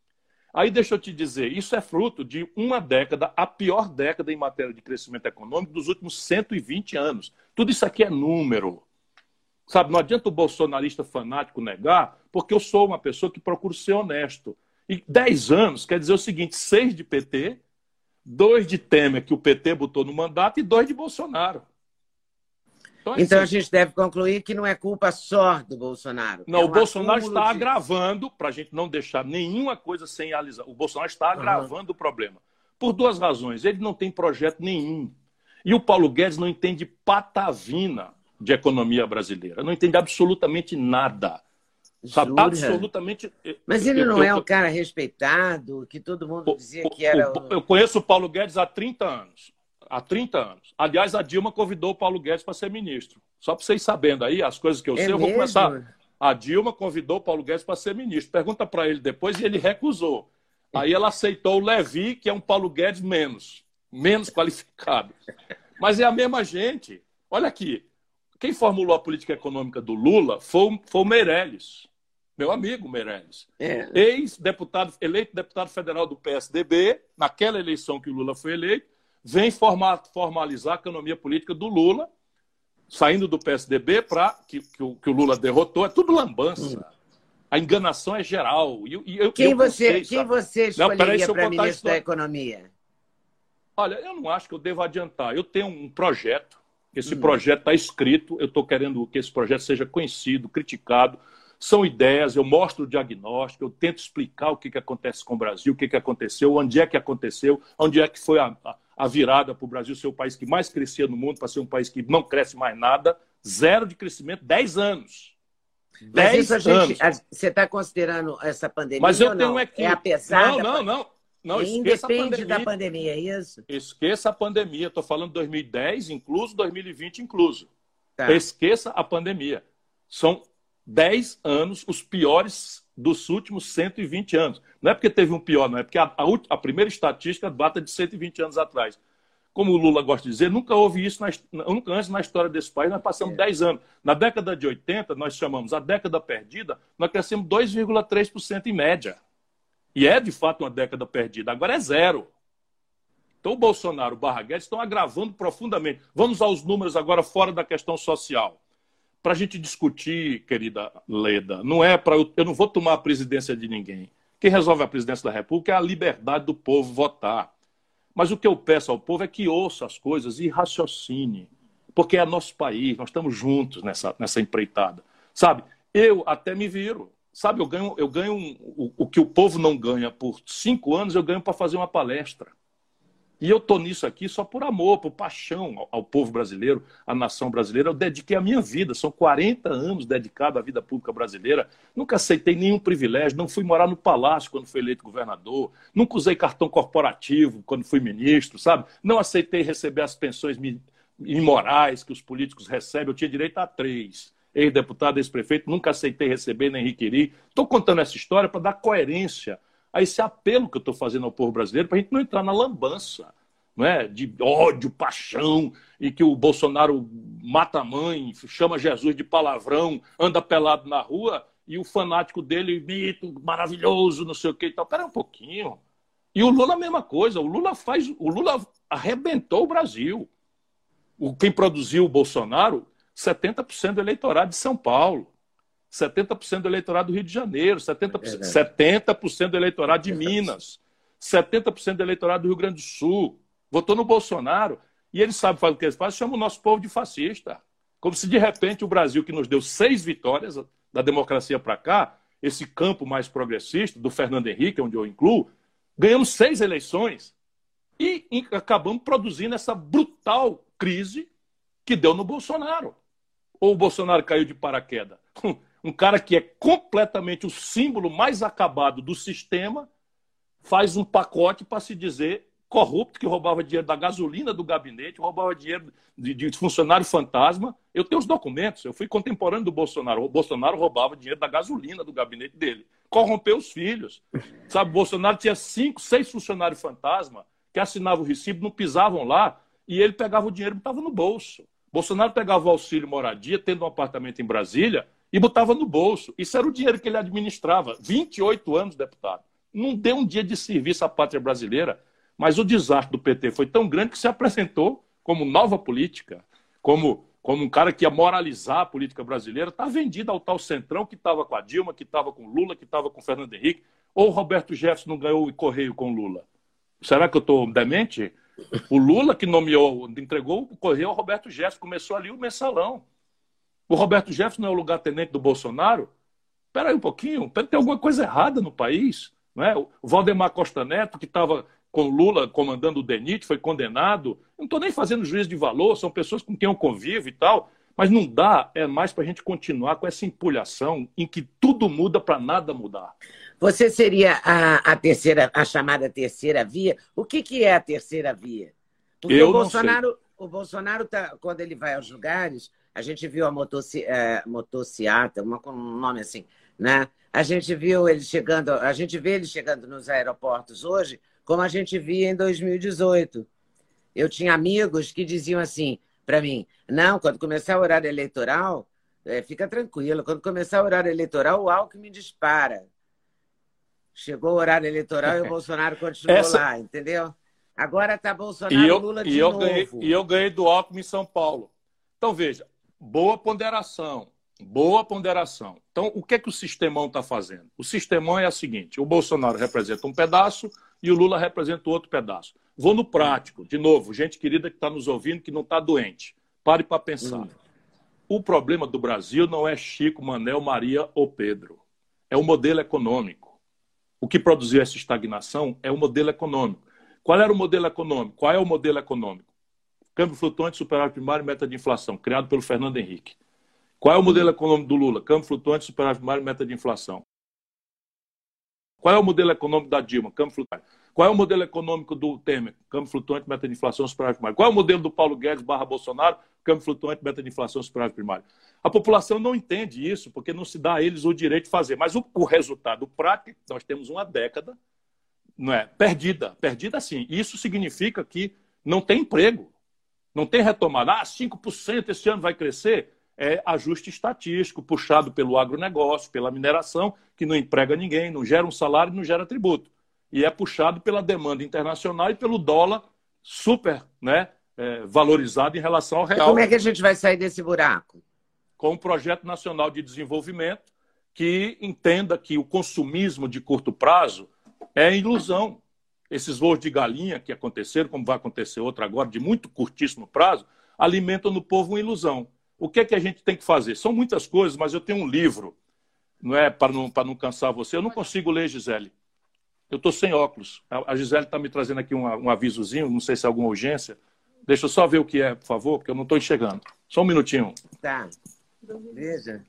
Aí deixa eu te dizer, isso é fruto de uma década, a pior década em matéria de crescimento econômico dos últimos 120 anos. Tudo isso aqui é número. Sabe, não adianta o bolsonarista fanático negar, porque eu sou uma pessoa que procuro ser honesto. E 10 anos quer dizer o seguinte, 6 de PT, 2 de Temer, que o PT botou no mandato, e 2 de Bolsonaro. Então a gente deve concluir que não é culpa só do Bolsonaro. Não, o Bolsonaro está agravando, para a gente não deixar nenhuma coisa sem alisar, o Bolsonaro está agravando o problema. Por 2 razões. Ele não tem projeto nenhum. E o Paulo Guedes não entende patavina de economia brasileira. Não entende absolutamente nada. Sabe? Absolutamente. Mas ele não é um cara respeitado, que todo mundo dizia que era... Eu conheço o Paulo Guedes há 30 anos. Há 30 anos. Aliás, a Dilma convidou o Paulo Guedes para ser ministro. Só para vocês sabendo aí, as coisas que eu sei, eu vou começar. A Dilma convidou o Paulo Guedes para ser ministro. Pergunta para ele depois e ele recusou. Aí ela aceitou o Levi, que é um Paulo Guedes menos. menos qualificados. Mas é a mesma gente. Olha aqui, quem formulou a política econômica do Lula foi o Meirelles, meu amigo Meirelles. Ex-deputado, eleito deputado federal do PSDB, naquela eleição que o Lula foi eleito, vem formalizar a economia política do Lula, saindo do PSDB para que o Lula derrotou. É tudo lambança. A enganação é geral. Quem você escolheria para ministro da Economia? Olha, eu não acho que eu devo adiantar. Eu tenho um projeto, esse projeto está escrito, eu estou querendo que esse projeto seja conhecido, criticado. São ideias, eu mostro o diagnóstico, eu tento explicar o que acontece com o Brasil, o que aconteceu, onde é que aconteceu, onde é que foi a virada para o Brasil ser o país que mais crescia no mundo, para ser um país que não cresce mais nada, 0 de crescimento, 10 anos. Mas isso você está considerando essa pandemia? Mas eu ou tenho não? aqui. É apesar Não, independe da pandemia, é isso? Esqueça a pandemia. Estou falando 2010 incluso, 2020 incluso. Tá. Esqueça a pandemia. São 10 anos os piores dos últimos 120 anos. Não é porque teve um pior, não é porque a primeira estatística data de 120 anos atrás. Como o Lula gosta de dizer, nunca houve isso, nunca antes na história desse país, nós passamos 10 anos. Na década de 80, nós chamamos a década perdida, nós crescemos 2,3% em média. E é, de fato, uma década perdida. Agora é 0. Então, o Bolsonaro e o Barra Guedes estão agravando profundamente. Vamos aos números agora fora da questão social. Para a gente discutir, querida Leda, não é para eu não vou tomar a presidência de ninguém. Quem resolve a presidência da República é a liberdade do povo votar. Mas o que eu peço ao povo é que ouça as coisas e raciocine. Porque é nosso país, nós estamos juntos nessa empreitada. Sabe, eu até me viro. Sabe, eu ganho o que o povo não ganha por 5 anos, eu ganho para fazer uma palestra. E eu estou nisso aqui só por amor, por paixão ao povo brasileiro, à nação brasileira. Eu dediquei a minha vida, são 40 anos dedicado à vida pública brasileira. Nunca aceitei nenhum privilégio, não fui morar no palácio quando fui eleito governador, nunca usei cartão corporativo quando fui ministro, sabe? Não aceitei receber as pensões imorais que os políticos recebem, eu tinha direito a 3. Ex-deputado, ex-prefeito, nunca aceitei receber nem requerir. Estou contando essa história para dar coerência a esse apelo que eu estou fazendo ao povo brasileiro, para a gente não entrar na lambança, não é? De ódio, paixão, e que o Bolsonaro mata a mãe, chama Jesus de palavrão, anda pelado na rua, e o fanático dele, mito, maravilhoso, não sei o que e tal. Espera um pouquinho. E o Lula a mesma coisa. O Lula arrebentou o Brasil. Quem produziu o Bolsonaro, 70% do eleitorado de São Paulo. 70% do eleitorado do Rio de Janeiro, 70% do eleitorado de Minas, 70% do eleitorado do Rio Grande do Sul. Votou no Bolsonaro. E ele sabe fazer o que ele faz, chama o nosso povo de fascista. Como se, de repente, o Brasil, que nos deu 6 vitórias da democracia para cá, esse campo mais progressista, do Fernando Henrique, onde eu incluo, ganhamos 6 eleições e acabamos produzindo essa brutal crise que deu no Bolsonaro. Ou o Bolsonaro caiu de paraquedas? Um cara que é completamente o símbolo mais acabado do sistema, faz um pacote para se dizer corrupto, que roubava dinheiro da gasolina do gabinete, roubava dinheiro de funcionário fantasma. Eu tenho os documentos, eu fui contemporâneo do Bolsonaro. O Bolsonaro roubava dinheiro da gasolina do gabinete dele. Corrompeu os filhos. Sabe, o Bolsonaro tinha 5, 6 funcionários fantasma que assinavam o recibo, não pisavam lá, e ele pegava o dinheiro e botava no bolso. Bolsonaro pegava o auxílio moradia, tendo um apartamento em Brasília, e botava no bolso. Isso era o dinheiro que ele administrava. 28 anos, deputado. Não deu um dia de serviço à pátria brasileira, mas o desastre do PT foi tão grande que se apresentou como nova política, como um cara que ia moralizar a política brasileira. Está vendido ao tal Centrão que estava com a Dilma, que estava com o Lula, que estava com o Fernando Henrique. Ou o Roberto Jefferson não ganhou o Correio com o Lula? Será que eu estou demente? O Lula que entregou o Correio ao Roberto Jefferson. Começou ali o mensalão. O Roberto Jefferson não é o lugar-tenente do Bolsonaro? Espera aí um pouquinho, tem alguma coisa errada no país. Não é? O Valdemar Costa Neto, que estava com o Lula comandando o DENIT, foi condenado. Não estou nem fazendo juízo de valor, são pessoas com quem eu convivo e tal. Mas não dá, é mais para a gente continuar com essa empulhação em que tudo muda para nada mudar. Você seria a chamada terceira via? O que é a terceira via? Porque o Bolsonaro quando ele vai aos lugares, a gente viu a motociata, um nome assim, né? A gente vê ele chegando nos aeroportos hoje, como a gente via em 2018. Eu tinha amigos que diziam assim para mim: não, quando começar o horário eleitoral, fica tranquilo, quando começar o horário eleitoral, o Alckmin dispara. Chegou o horário eleitoral e o Bolsonaro continuou lá, entendeu? Agora está Bolsonaro e Lula de novo. E eu ganhei do Alckmin em São Paulo. Então, veja, boa ponderação. Boa ponderação. Então, o que é que o sistemão está fazendo? O sistemão é o seguinte: o Bolsonaro representa um pedaço e o Lula representa outro pedaço. Vou no prático, de novo, gente querida que está nos ouvindo, que não está doente. Pare para pensar. O problema do Brasil não é Chico, Manel, Maria ou Pedro. É o modelo econômico. O que produziu essa estagnação é o modelo econômico. Qual era o modelo econômico? Qual é o modelo econômico? Câmbio flutuante, superávit primário e meta de inflação, criado pelo Fernando Henrique. Qual é o modelo econômico do Lula? Câmbio flutuante, superávit primário e meta de inflação. Qual é o modelo econômico da Dilma? Câmbio flutuante. Qual é o modelo econômico do Temer? Câmbio flutuante, meta de inflação, superávit primário. Qual é o modelo do Paulo Guedes / Bolsonaro? Câmbio flutuante, meta de inflação, superávit primário. A população não entende isso, porque não se dá a eles o direito de fazer. Mas o resultado prático, nós temos uma década, não é, perdida sim. Isso significa que não tem emprego, não tem retomada. 5% esse ano vai crescer. É ajuste estatístico, puxado pelo agronegócio, pela mineração, que não emprega ninguém, não gera um salário, não gera tributo. E é puxado pela demanda internacional e pelo dólar super, né, valorizado em relação ao real. E como é que a gente vai sair desse buraco? Com um projeto nacional de desenvolvimento que entenda que o consumismo de curto prazo é ilusão. Esses voos de galinha que aconteceram, como vai acontecer outro agora, de muito curtíssimo prazo, alimentam no povo uma ilusão. O que é que a gente tem que fazer? São muitas coisas, mas eu tenho um livro, não é para não cansar você. Eu não consigo ler, Gisele. Eu estou sem óculos. A Gisele está me trazendo aqui um avisozinho, não sei se é alguma urgência. Deixa eu só ver o que é, por favor, porque eu não estou enxergando. Só um minutinho. Tá. Veja.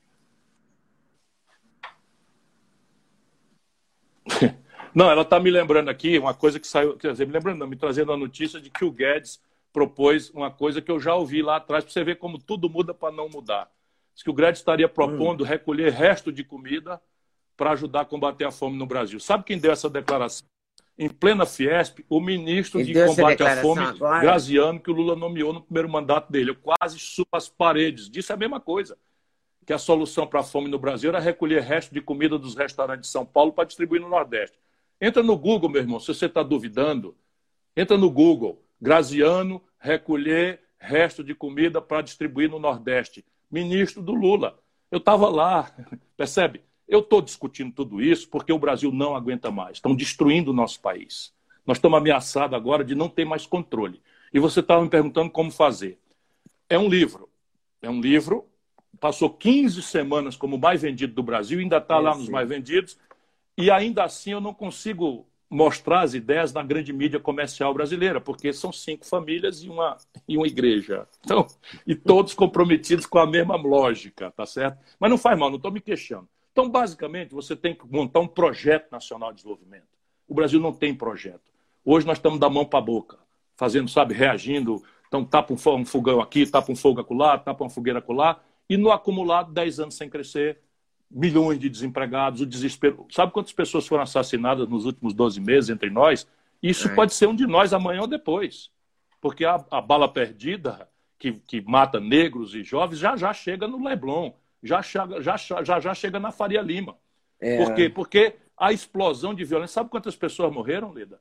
Não, ela está me lembrando aqui uma coisa que saiu, quer dizer, me trazendo a notícia de que o Guedes propôs uma coisa que eu já ouvi lá atrás, para você ver como tudo muda para não mudar. Diz que o Guedes estaria propondo recolher resto de comida para ajudar a combater a fome no Brasil. Sabe quem deu essa declaração? Em plena Fiesp, o ministro de combate à fome, agora? Graziano, que o Lula nomeou no primeiro mandato dele. Eu quase subo as paredes. Disse a mesma coisa, que a solução para a fome no Brasil era recolher resto de comida dos restaurantes de São Paulo para distribuir no Nordeste. Entra no Google, meu irmão, se você está duvidando. Entra no Google. Graziano, recolher resto de comida para distribuir no Nordeste. Ministro do Lula. Eu estava lá, percebe? Eu estou discutindo tudo isso porque o Brasil não aguenta mais. Estão destruindo o nosso país. Nós estamos ameaçados agora de não ter mais controle. E você estava me perguntando como fazer. É um livro. Passou 15 semanas como o mais vendido do Brasil, ainda está lá nos mais vendidos. E ainda assim eu não consigo mostrar as ideias na grande mídia comercial brasileira, porque são 5 famílias e uma igreja. Então, e todos comprometidos com a mesma lógica, tá certo? Mas não faz mal, não estou me queixando. Então, basicamente, você tem que montar um projeto nacional de desenvolvimento. O Brasil não tem projeto. Hoje nós estamos da mão para a boca, fazendo, sabe, reagindo. Então, tapa um fogão aqui, tapa um fogo acolá, tapa uma fogueira acolá, e no acumulado, 10 anos sem crescer, milhões de desempregados, o desespero. Sabe quantas pessoas foram assassinadas nos últimos 12 meses entre nós? Isso pode ser um de nós amanhã ou depois. Porque a bala perdida, que mata negros e jovens, já chega no Leblon, já chega na Faria Lima. Por quê? Porque a explosão de violência... Sabe quantas pessoas morreram, Leda?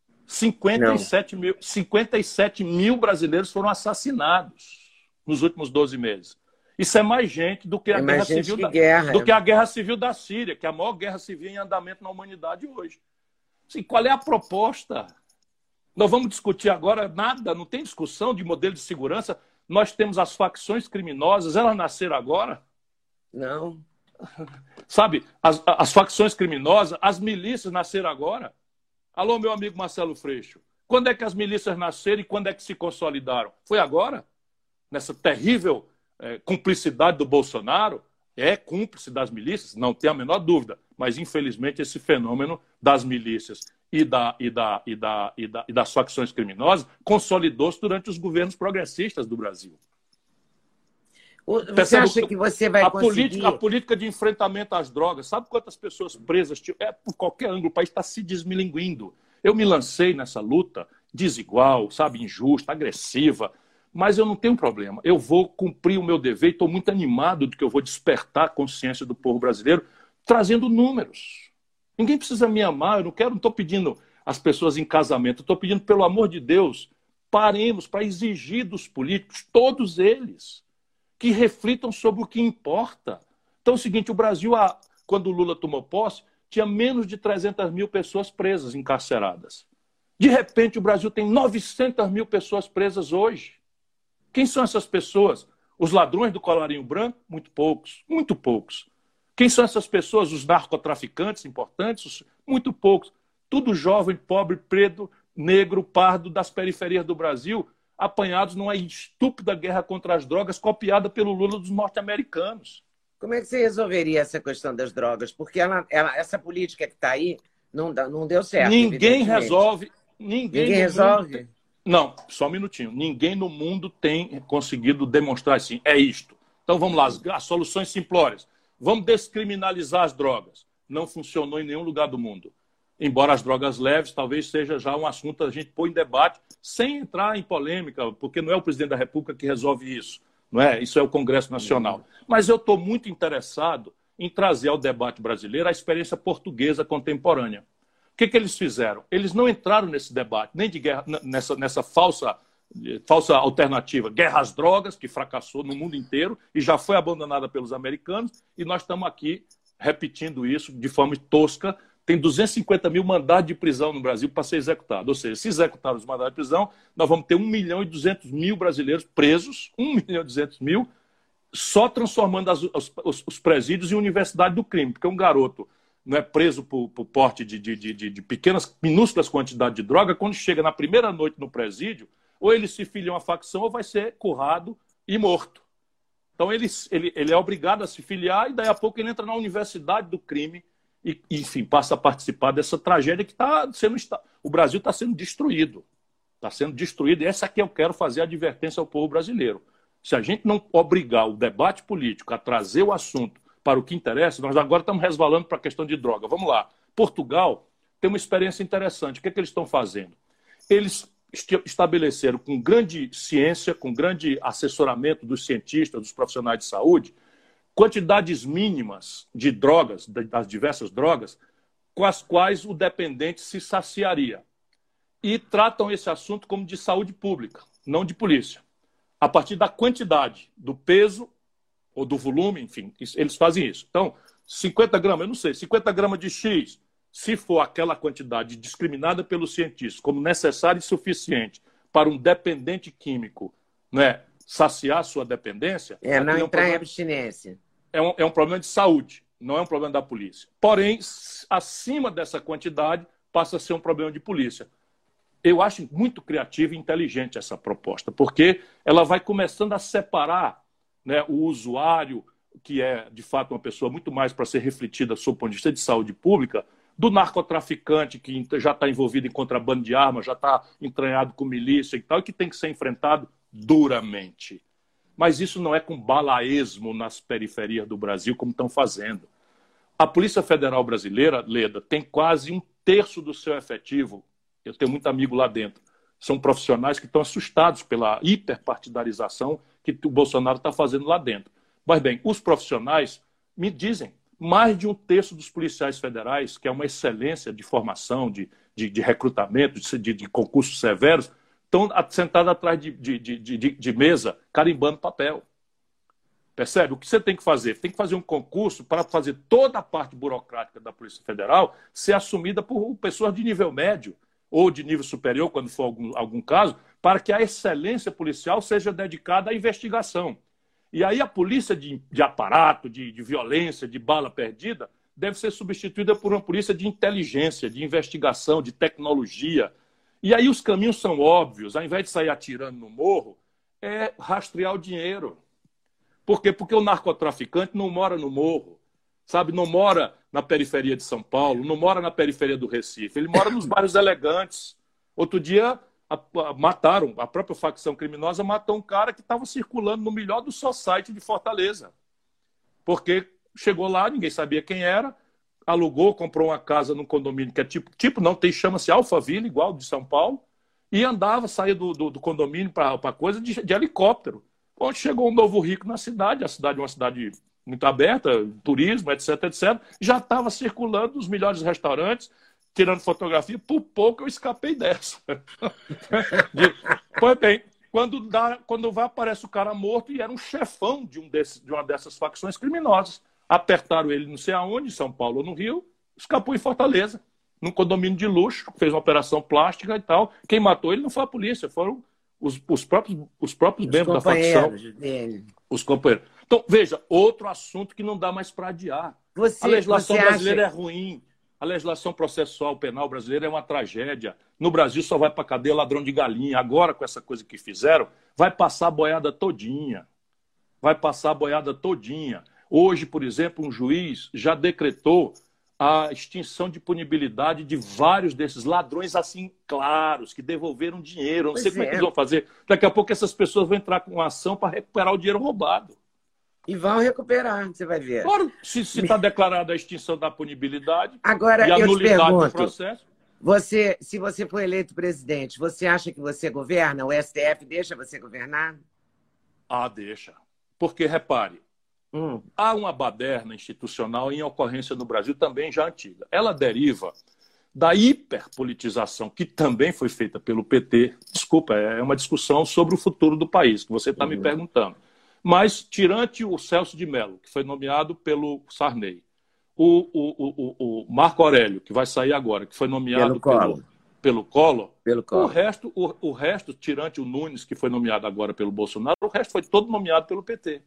57 mil brasileiros foram assassinados nos últimos 12 meses. Isso é mais gente do que a guerra civil que a guerra civil da Síria, que é a maior guerra civil em andamento na humanidade hoje. Assim, qual é a proposta? Nós vamos discutir agora nada, não tem discussão de modelo de segurança. Nós temos as facções criminosas, elas nasceram agora? Não. Sabe, as facções criminosas, as milícias nasceram agora? Alô, meu amigo Marcelo Freixo, quando é que as milícias nasceram e quando é que se consolidaram? Foi agora? Nessa terrível cumplicidade do Bolsonaro? É cúmplice das milícias? Não tem a menor dúvida. Mas, infelizmente, esse fenômeno das milícias e das facções criminosas consolidou-se durante os governos progressistas do Brasil. Você acha que você vai conseguir... A política de enfrentamento às drogas, sabe quantas pessoas presas? Por qualquer ângulo, o país está se desmilinguindo. Eu me lancei nessa luta desigual, sabe, injusta, agressiva, mas eu não tenho problema. Eu vou cumprir o meu dever e estou muito animado de que eu vou despertar a consciência do povo brasileiro trazendo números. Ninguém precisa me amar, não estou pedindo as pessoas em casamento, estou pedindo, pelo amor de Deus, paremos para exigir dos políticos, todos eles, que reflitam sobre o que importa. Então é o seguinte, o Brasil, quando o Lula tomou posse, tinha menos de 300 mil pessoas presas, encarceradas. De repente, o Brasil tem 900 mil pessoas presas hoje. Quem são essas pessoas? Os ladrões do colarinho branco? Muito poucos, muito poucos. Quem são essas pessoas? Os narcotraficantes importantes? Muito poucos. Tudo jovem, pobre, preto, negro, pardo, das periferias do Brasil, apanhados numa estúpida guerra contra as drogas copiada pelo Lula dos norte-americanos. Como é que você resolveria essa questão das drogas? Porque essa política que está aí não deu certo. Ninguém resolve. Ninguém resolve? Não, só um minutinho. Ninguém no mundo tem conseguido demonstrar assim, é isto. Então vamos lá, as soluções simplórias. Vamos descriminalizar as drogas. Não funcionou em nenhum lugar do mundo. Embora as drogas leves talvez seja já um assunto a gente pôr em debate, sem entrar em polêmica, porque não é o presidente da República que resolve isso. Não é? Isso é o Congresso Nacional. Mas eu estou muito interessado em trazer ao debate brasileiro a experiência portuguesa contemporânea. O que eles fizeram? Eles não entraram nesse debate, nem de guerra, nessa falsa alternativa, guerra às drogas, que fracassou no mundo inteiro e já foi abandonada pelos americanos, e nós estamos aqui repetindo isso de forma tosca. Tem 250 mil mandados de prisão no Brasil para ser executado. Ou seja, se executar os mandados de prisão, nós vamos ter 1.200.000 brasileiros presos, 1.200.000, só transformando os presídios em universidade do crime, porque um garoto não é preso por porte de pequenas, minúsculas quantidades de droga, quando chega na primeira noite no presídio, ou ele se filia a uma facção ou vai ser currado e morto. Então ele é obrigado a se filiar e daí a pouco ele entra na universidade do crime e, enfim, passa a participar dessa tragédia que está sendo... O Brasil está sendo destruído. Está sendo destruído e essa aqui eu quero fazer a advertência ao povo brasileiro. Se a gente não obrigar o debate político a trazer o assunto para o que interessa, nós agora estamos resvalando para a questão de droga. Vamos lá. Portugal tem uma experiência interessante. O que eles estão fazendo? Eles estabeleceram com grande ciência, com grande assessoramento dos cientistas, dos profissionais de saúde, quantidades mínimas de drogas, das diversas drogas, com as quais o dependente se saciaria. E tratam esse assunto como de saúde pública, não de polícia. A partir da quantidade, do peso ou do volume, enfim, eles fazem isso. Então, 50 gramas, eu não sei, 50 gramas de X, se for aquela quantidade discriminada pelos cientistas como necessária e suficiente para um dependente químico, né, saciar sua dependência... não entrar em abstinência. É um problema de saúde, não é um problema da polícia. Porém, acima dessa quantidade, passa a ser um problema de polícia. Eu acho muito criativa e inteligente essa proposta, porque ela vai começando a separar, né, o usuário, que é, de fato, uma pessoa muito mais para ser refletida sob o ponto de vista de saúde pública, do narcotraficante que já está envolvido em contrabando de armas, já está entranhado com milícia e tal, e que tem que ser enfrentado duramente. Mas isso não é com balaísmo nas periferias do Brasil, como estão fazendo. A Polícia Federal Brasileira, Leda, tem quase 1/3 do seu efetivo. Eu tenho muito amigo lá dentro. São profissionais que estão assustados pela hiperpartidarização que o Bolsonaro está fazendo lá dentro. Mas, bem, os profissionais me dizem, mais de 1/3 dos policiais federais, que é uma excelência de formação, de recrutamento, de concursos severos, estão sentados atrás de mesa, carimbando papel. Percebe? O que você tem que fazer? Tem que fazer um concurso para fazer toda a parte burocrática da Polícia Federal ser assumida por pessoas de nível médio ou de nível superior, quando for algum caso, para que a excelência policial seja dedicada à investigação. E aí a polícia de aparato, de violência, de bala perdida, deve ser substituída por uma polícia de inteligência, de investigação, de tecnologia. E aí os caminhos são óbvios. Ao invés de sair atirando no morro, é rastrear o dinheiro. Por quê? Porque o narcotraficante não mora no morro, sabe? Não mora na periferia de São Paulo, não mora na periferia do Recife. Ele mora nos bairros elegantes. Outro dia mataram, a própria facção criminosa matou um cara que estava circulando no melhor do society de Fortaleza. Porque chegou lá, ninguém sabia quem era, alugou, comprou uma casa num condomínio que é chama-se Alphaville, igual de São Paulo, e andava, saía do condomínio para a coisa de helicóptero. Onde chegou um novo rico na cidade, a cidade é uma cidade muito aberta, turismo, etc, etc, já estava circulando os melhores restaurantes, tirando fotografia, por pouco eu escapei dessa. Pois bem, quando vai, aparece o cara morto e era um chefão de uma dessas facções criminosas. Apertaram ele não sei aonde, em São Paulo ou no Rio, escapou em Fortaleza, num condomínio de luxo, fez uma operação plástica e tal. Quem matou ele não foi a polícia, foram os próprios membros da facção. Dele. Os companheiros. Então, veja, outro assunto que não dá mais para adiar. A legislação brasileira é ruim. A legislação processual penal brasileira é uma tragédia. No Brasil só vai para a cadeia ladrão de galinha. Agora, com essa coisa que fizeram, vai passar a boiada todinha. Vai passar a boiada todinha. Hoje, por exemplo, um juiz já decretou a extinção de punibilidade de vários desses ladrões assim claros, que devolveram dinheiro. Eu não sei como é que eles vão fazer. Daqui a pouco essas pessoas vão entrar com uma ação para recuperar o dinheiro roubado. E vão recuperar, você vai ver. Claro, se está declarada a extinção da punibilidade agora, e a eu nulidade te pergunto, do processo. Se você for eleito presidente, você acha que você governa? O STF deixa você governar? Ah, deixa. Porque, repare, há uma baderna institucional em ocorrência no Brasil também já antiga. Ela deriva da hiperpolitização que também foi feita pelo PT. Desculpa, é uma discussão sobre o futuro do país que você está me perguntando. Mas, tirante o Celso de Mello, que foi nomeado pelo Sarney, o Marco Aurélio, que vai sair agora, que foi nomeado pelo Collor, o resto, tirante o Nunes, que foi nomeado agora pelo Bolsonaro, o resto foi todo nomeado pelo PT.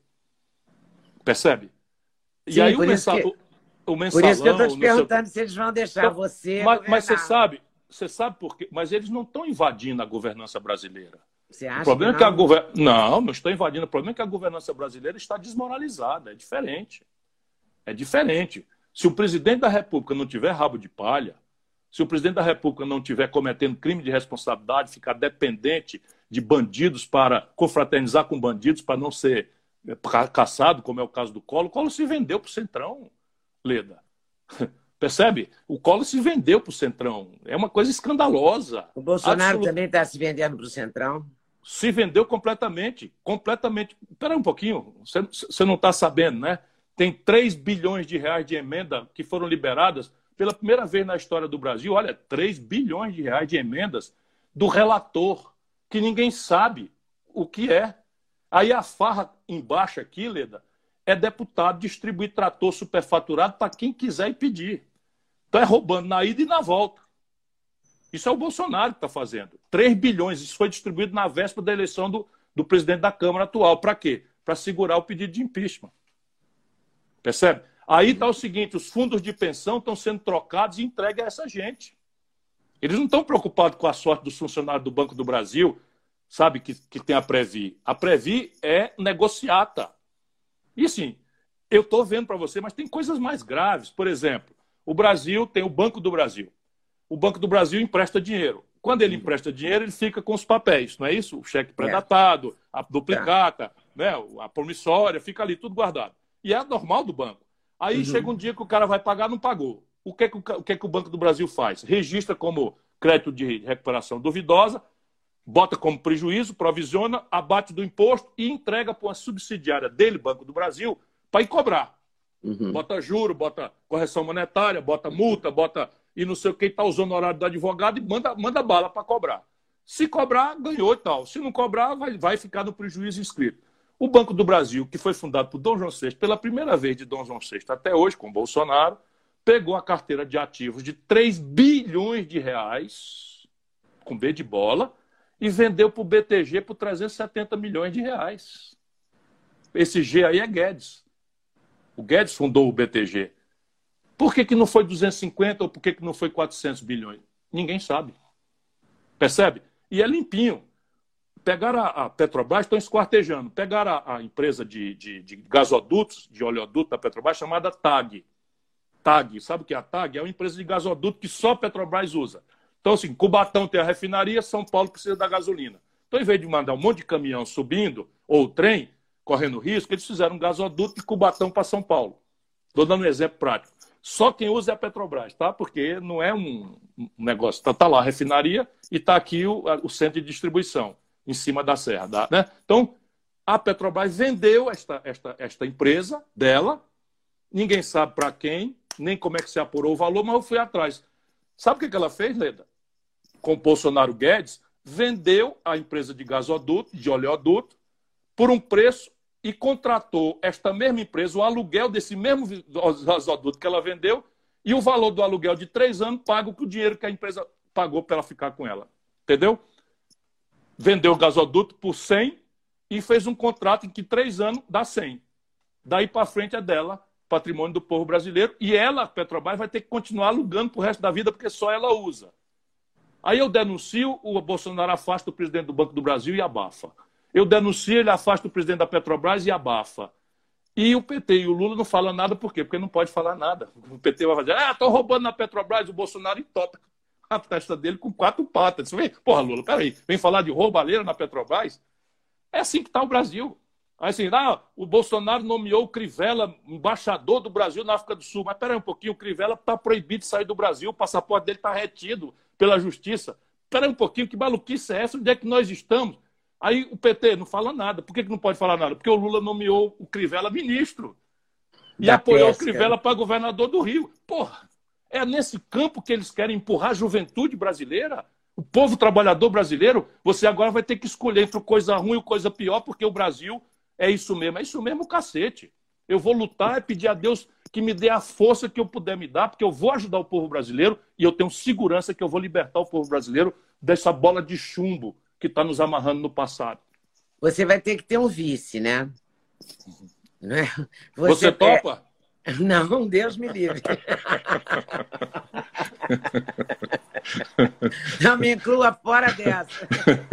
Percebe? Sim, e aí o mensalão... Por isso que eu estou te perguntando se eles vão deixar você Mas você sabe por quê? Mas eles não estão invadindo a governança brasileira. Você acha o problema que não? É que não estou invadindo. O problema é que a governança brasileira está desmoralizada. É diferente. É diferente. Se o presidente da República não tiver rabo de palha, se o presidente da República não estiver cometendo crime de responsabilidade, ficar dependente de bandidos para confraternizar com bandidos para não ser caçado, como é o caso do Collor, o Collor se vendeu para o Centrão, Leda. Percebe? O Collor se vendeu para o Centrão. É uma coisa escandalosa. O Bolsonaro também está se vendendo para o Centrão? Se vendeu completamente. Completamente. Espera um pouquinho. Você não está sabendo, né? Tem 3 bilhões de reais de emenda que foram liberadas pela primeira vez na história do Brasil. Olha, 3 bilhões de reais de emendas do relator, que ninguém sabe o que é. Aí a farra embaixo aqui, Leda, é deputado distribuir trator superfaturado para quem quiser e pedir. Então é roubando na ida e na volta. Isso é o Bolsonaro que está fazendo. 3 bilhões, isso foi distribuído na véspera da eleição do presidente da Câmara atual. Para quê? Para segurar o pedido de impeachment. Percebe? Aí está o seguinte, os fundos de pensão estão sendo trocados e entregues a essa gente. Eles não estão preocupados com a sorte dos funcionários do Banco do Brasil, sabe, que tem a Previ. A Previ é negociata. E sim, eu estou vendo para você, mas tem coisas mais graves. Por exemplo, o Brasil tem o Banco do Brasil. O Banco do Brasil empresta dinheiro. Quando ele empresta dinheiro, ele fica com os papéis, não é isso? O cheque pré-datado, a duplicata, né? A promissória, fica ali tudo guardado. E é normal do banco. Aí chega um dia que o cara vai pagar, não pagou. O que é que o Banco do Brasil faz? Registra como crédito de recuperação duvidosa, bota como prejuízo, provisiona, abate do imposto e entrega para uma subsidiária dele, Banco do Brasil, para ir cobrar. Bota juro, bota correção monetária, bota multa, bota e não sei o que, está os honorários do advogado e manda bala para cobrar. Se cobrar, ganhou e tal. Se não cobrar, vai ficar no prejuízo inscrito. O Banco do Brasil, que foi fundado por Dom João VI, pela primeira vez de Dom João VI até hoje, com Bolsonaro, pegou a carteira de ativos de 3 bilhões de reais, com B de bola, e vendeu para o BTG por 370 milhões de reais. Esse G aí é Guedes. O Guedes fundou o BTG. Por que não foi 250 ou por que não foi 400 bilhões? Ninguém sabe. Percebe? E é limpinho. Pegaram a Petrobras, estão esquartejando. Pegaram a empresa de gasodutos, de oleoduto da Petrobras, chamada TAG. TAG, sabe o que é a TAG? É uma empresa de gasoduto que só a Petrobras usa. Então, assim, Cubatão tem a refinaria, São Paulo precisa da gasolina. Então, em vez de mandar um monte de caminhão subindo, ou trem, correndo risco, eles fizeram um gasoduto de Cubatão para São Paulo. Estou dando um exemplo prático. Só quem usa é a Petrobras, tá? Porque não é um negócio. Tá lá a refinaria e tá aqui o centro de distribuição, em cima da serra. Né? Então, a Petrobras vendeu esta empresa dela, ninguém sabe para quem, nem como é que se apurou o valor, mas eu fui atrás. Sabe o que ela fez, Leda? Com o Bolsonaro Guedes, vendeu a empresa de gasoduto, de oleoduto, por um preço e contratou esta mesma empresa, o aluguel desse mesmo gasoduto que ela vendeu e o valor do aluguel de 3 anos pago com o dinheiro que a empresa pagou para ela ficar com ela. Entendeu? Vendeu o gasoduto por 100 e fez um contrato em que 3 anos dá 100. Daí para frente é dela, patrimônio do povo brasileiro, e ela, a Petrobras, vai ter que continuar alugando para o resto da vida porque só ela usa. Aí eu denuncio, o Bolsonaro afasta o presidente do Banco do Brasil e abafa. Eu denuncio, ele afasta o presidente da Petrobras e abafa. E o PT e o Lula não falam nada, por quê? Porque não pode falar nada. O PT vai fazer, estão roubando na Petrobras, o Bolsonaro entope a testa dele com 4 patas. Você vem, porra, Lula, peraí, vem falar de roubalheira na Petrobras? É assim que está o Brasil. Aí assim, o Bolsonaro nomeou o Crivella embaixador do Brasil na África do Sul. Mas peraí um pouquinho, o Crivella está proibido de sair do Brasil, o passaporte dele está retido pela justiça. Peraí um pouquinho, que maluquice é essa? Onde é que nós estamos? Aí o PT não fala nada. Por que não pode falar nada? Porque o Lula nomeou o Crivella ministro. E apoiou o Crivella para governador do Rio. Porra, é nesse campo que eles querem empurrar a juventude brasileira? O povo trabalhador brasileiro? Você agora vai ter que escolher entre coisa ruim e coisa pior, porque o Brasil é isso mesmo. É isso mesmo, cacete. Eu vou lutar e pedir a Deus que me dê a força que eu puder me dar, porque eu vou ajudar o povo brasileiro e eu tenho segurança que eu vou libertar o povo brasileiro dessa bola de chumbo que está nos amarrando no passado. Você vai ter que ter um vice, né? Não é? Você topa? Não, Deus me livre. Não me inclua fora dessa.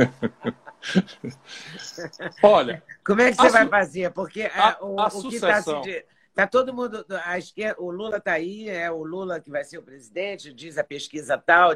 Olha, como é que você vai fazer? Porque a sucessão... Tá todo mundo, a esquerda, o Lula está aí, é o Lula que vai ser o presidente, diz a pesquisa tal,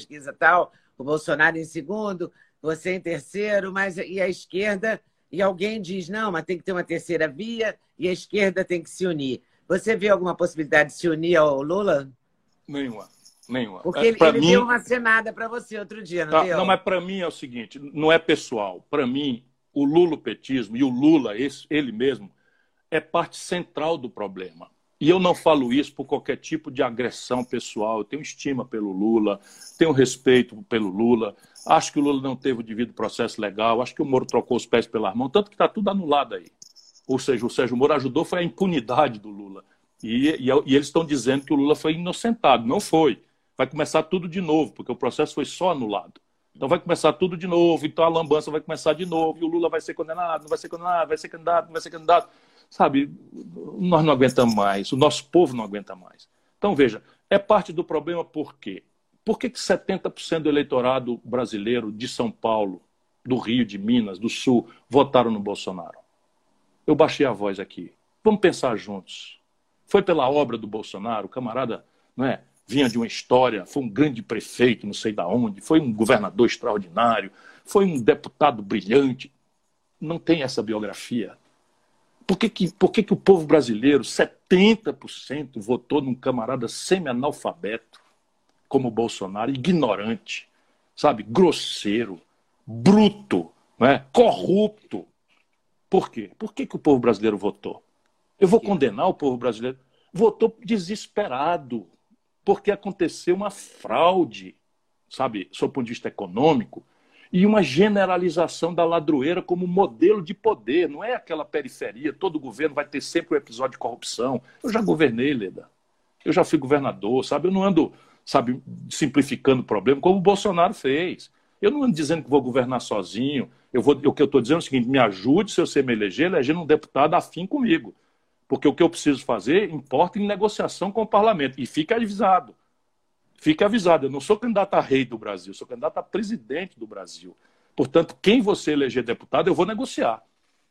o Bolsonaro em segundo, você em terceiro, mas e a esquerda? E alguém diz, não, mas tem que ter uma terceira via e a esquerda tem que se unir. Você vê alguma possibilidade de se unir ao Lula? Nenhuma. Porque ele deu uma cenada para você outro dia, não deu? Não, mas para mim é o seguinte, não é pessoal. Para mim, o lulopetismo e o Lula, ele mesmo, é parte central do problema. E eu não falo isso por qualquer tipo de agressão pessoal. Eu tenho estima pelo Lula, tenho respeito pelo Lula. Acho que o Lula não teve o devido processo legal. Acho que o Moro trocou os pés pelas mãos. Tanto que está tudo anulado aí. Ou seja, o Sérgio Moro ajudou, foi a impunidade do Lula. E eles estão dizendo que o Lula foi inocentado. Não foi. Vai começar tudo de novo, porque o processo foi só anulado. Então vai começar tudo de novo. Então a lambança vai começar de novo. E o Lula vai ser condenado, não vai ser condenado, vai ser candidato, não vai ser candidato. Sabe, nós não aguentamos mais, o nosso povo não aguenta mais. Então, veja, é parte do problema por quê? Por que 70% do eleitorado brasileiro de São Paulo, do Rio, de Minas, do Sul, votaram no Bolsonaro? Eu baixei a voz aqui. Vamos pensar juntos. Foi pela obra do Bolsonaro, o camarada, não é, vinha de uma história, foi um grande prefeito, não sei de onde, foi um governador extraordinário, foi um deputado brilhante. Não tem essa biografia. Por que o povo brasileiro, 70%, votou num camarada semi-analfabeto como o Bolsonaro, ignorante, sabe, grosseiro, bruto, não é? Corrupto? Por quê? Por que o povo brasileiro votou? Eu vou condenar o povo brasileiro? Votou desesperado, porque aconteceu uma fraude, sabe, sob o ponto de vista econômico, e uma generalização da ladroeira como modelo de poder. Não é aquela periferia, todo governo vai ter sempre um episódio de corrupção. Eu já governei, Leda. Eu já fui governador, sabe? Eu não ando, sabe, simplificando o problema, como o Bolsonaro fez. Eu não ando dizendo que vou governar sozinho. O que eu estou dizendo é o seguinte, me ajude, se eu me eleger, elegendo um deputado afim comigo. Porque o que eu preciso fazer importa em negociação com o parlamento. E fica avisado. Fique avisado, eu não sou candidato a rei do Brasil, sou candidato a presidente do Brasil. Portanto, quem você eleger deputado, eu vou negociar.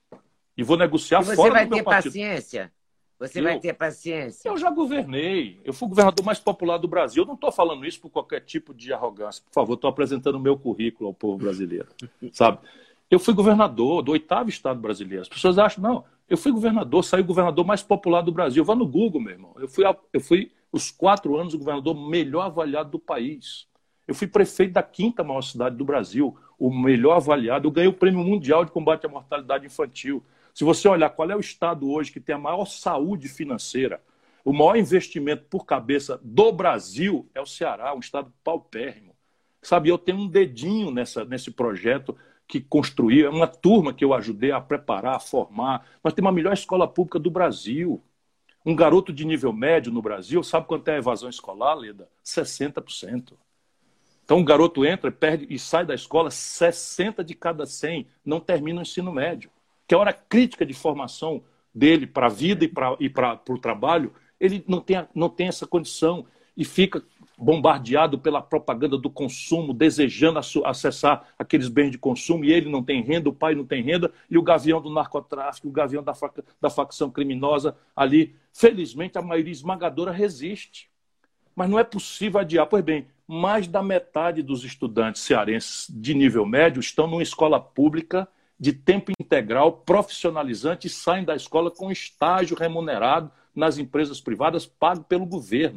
E vou negociar fora do meu partido. Você vai ter paciência? Você vai ter paciência? Eu já governei. Eu fui o governador mais popular do Brasil. Eu não estou falando isso por qualquer tipo de arrogância. Por favor, estou apresentando o meu currículo ao povo brasileiro. Sabe? Eu fui governador do 8º estado brasileiro. As pessoas acham, não, eu fui governador, saí o governador mais popular do Brasil. Vá no Google, meu irmão. Eu fui Os 4 anos, o governador melhor avaliado do país. Eu fui prefeito da 5ª maior cidade do Brasil, o melhor avaliado. Eu ganhei o Prêmio Mundial de Combate à Mortalidade Infantil. Se você olhar qual é o estado hoje que tem a maior saúde financeira, o maior investimento por cabeça do Brasil é o Ceará, um estado paupérrimo. Sabe, eu tenho um dedinho nesse projeto que construiu, é uma turma que eu ajudei a preparar, a formar. Nós temos a melhor escola pública do Brasil. Um garoto de nível médio no Brasil, sabe quanto é a evasão escolar, Leda? 60%. Então, um garoto entra, perde e sai da escola, 60 de cada 100 não termina o ensino médio. Que é a hora crítica de formação dele para a vida e para o trabalho, ele não tem essa condição e fica bombardeado pela propaganda do consumo, desejando acessar aqueles bens de consumo, e ele não tem renda, o pai não tem renda, e o gavião do narcotráfico, o gavião da facção criminosa ali. Felizmente, a maioria esmagadora resiste. Mas não é possível adiar. Pois bem, mais da metade dos estudantes cearenses de nível médio estão numa escola pública de tempo integral, profissionalizante, e saem da escola com estágio remunerado nas empresas privadas, pago pelo governo.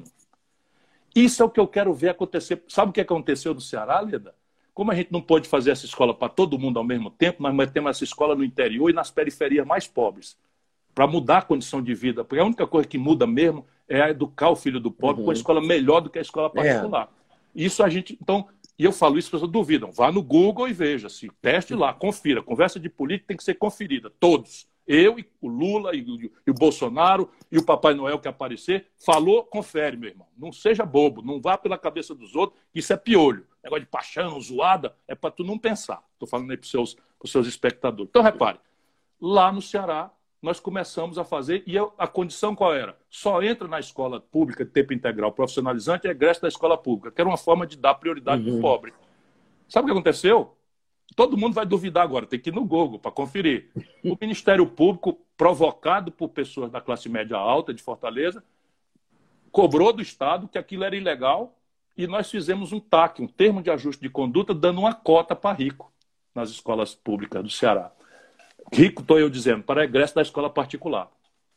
Isso é o que eu quero ver acontecer. Sabe o que aconteceu no Ceará, Leda? Como a gente não pode fazer essa escola para todo mundo ao mesmo tempo, nós mantemos essa escola no interior e nas periferias mais pobres, para mudar a condição de vida. Porque a única coisa que muda mesmo é educar o filho do pobre com uma escola melhor do que a escola particular. Isso a gente... Então, e eu falo isso, as pessoas duvidam. Vá no Google e veja, se teste lá, confira. Conversa de política tem que ser conferida, todos. Eu, e o Lula, e o Bolsonaro, e o Papai Noel que aparecer, falou, confere, meu irmão. Não seja bobo, não vá pela cabeça dos outros, isso é piolho. Negócio de paixão, zoada, é para tu não pensar. Estou falando aí para os seus espectadores. Então, repare, lá no Ceará, nós começamos a fazer, e a condição qual era? Só entra na escola pública de tempo integral profissionalizante e egresso da escola pública, que era uma forma de dar prioridade para o pobre. Sabe o que aconteceu? Todo mundo vai duvidar agora, tem que ir no Google para conferir. O Ministério Público, provocado por pessoas da classe média alta de Fortaleza, cobrou do Estado que aquilo era ilegal e nós fizemos um TAC, um termo de ajuste de conduta, dando uma cota para rico nas escolas públicas do Ceará. Rico, estou eu dizendo, para egresso da escola particular.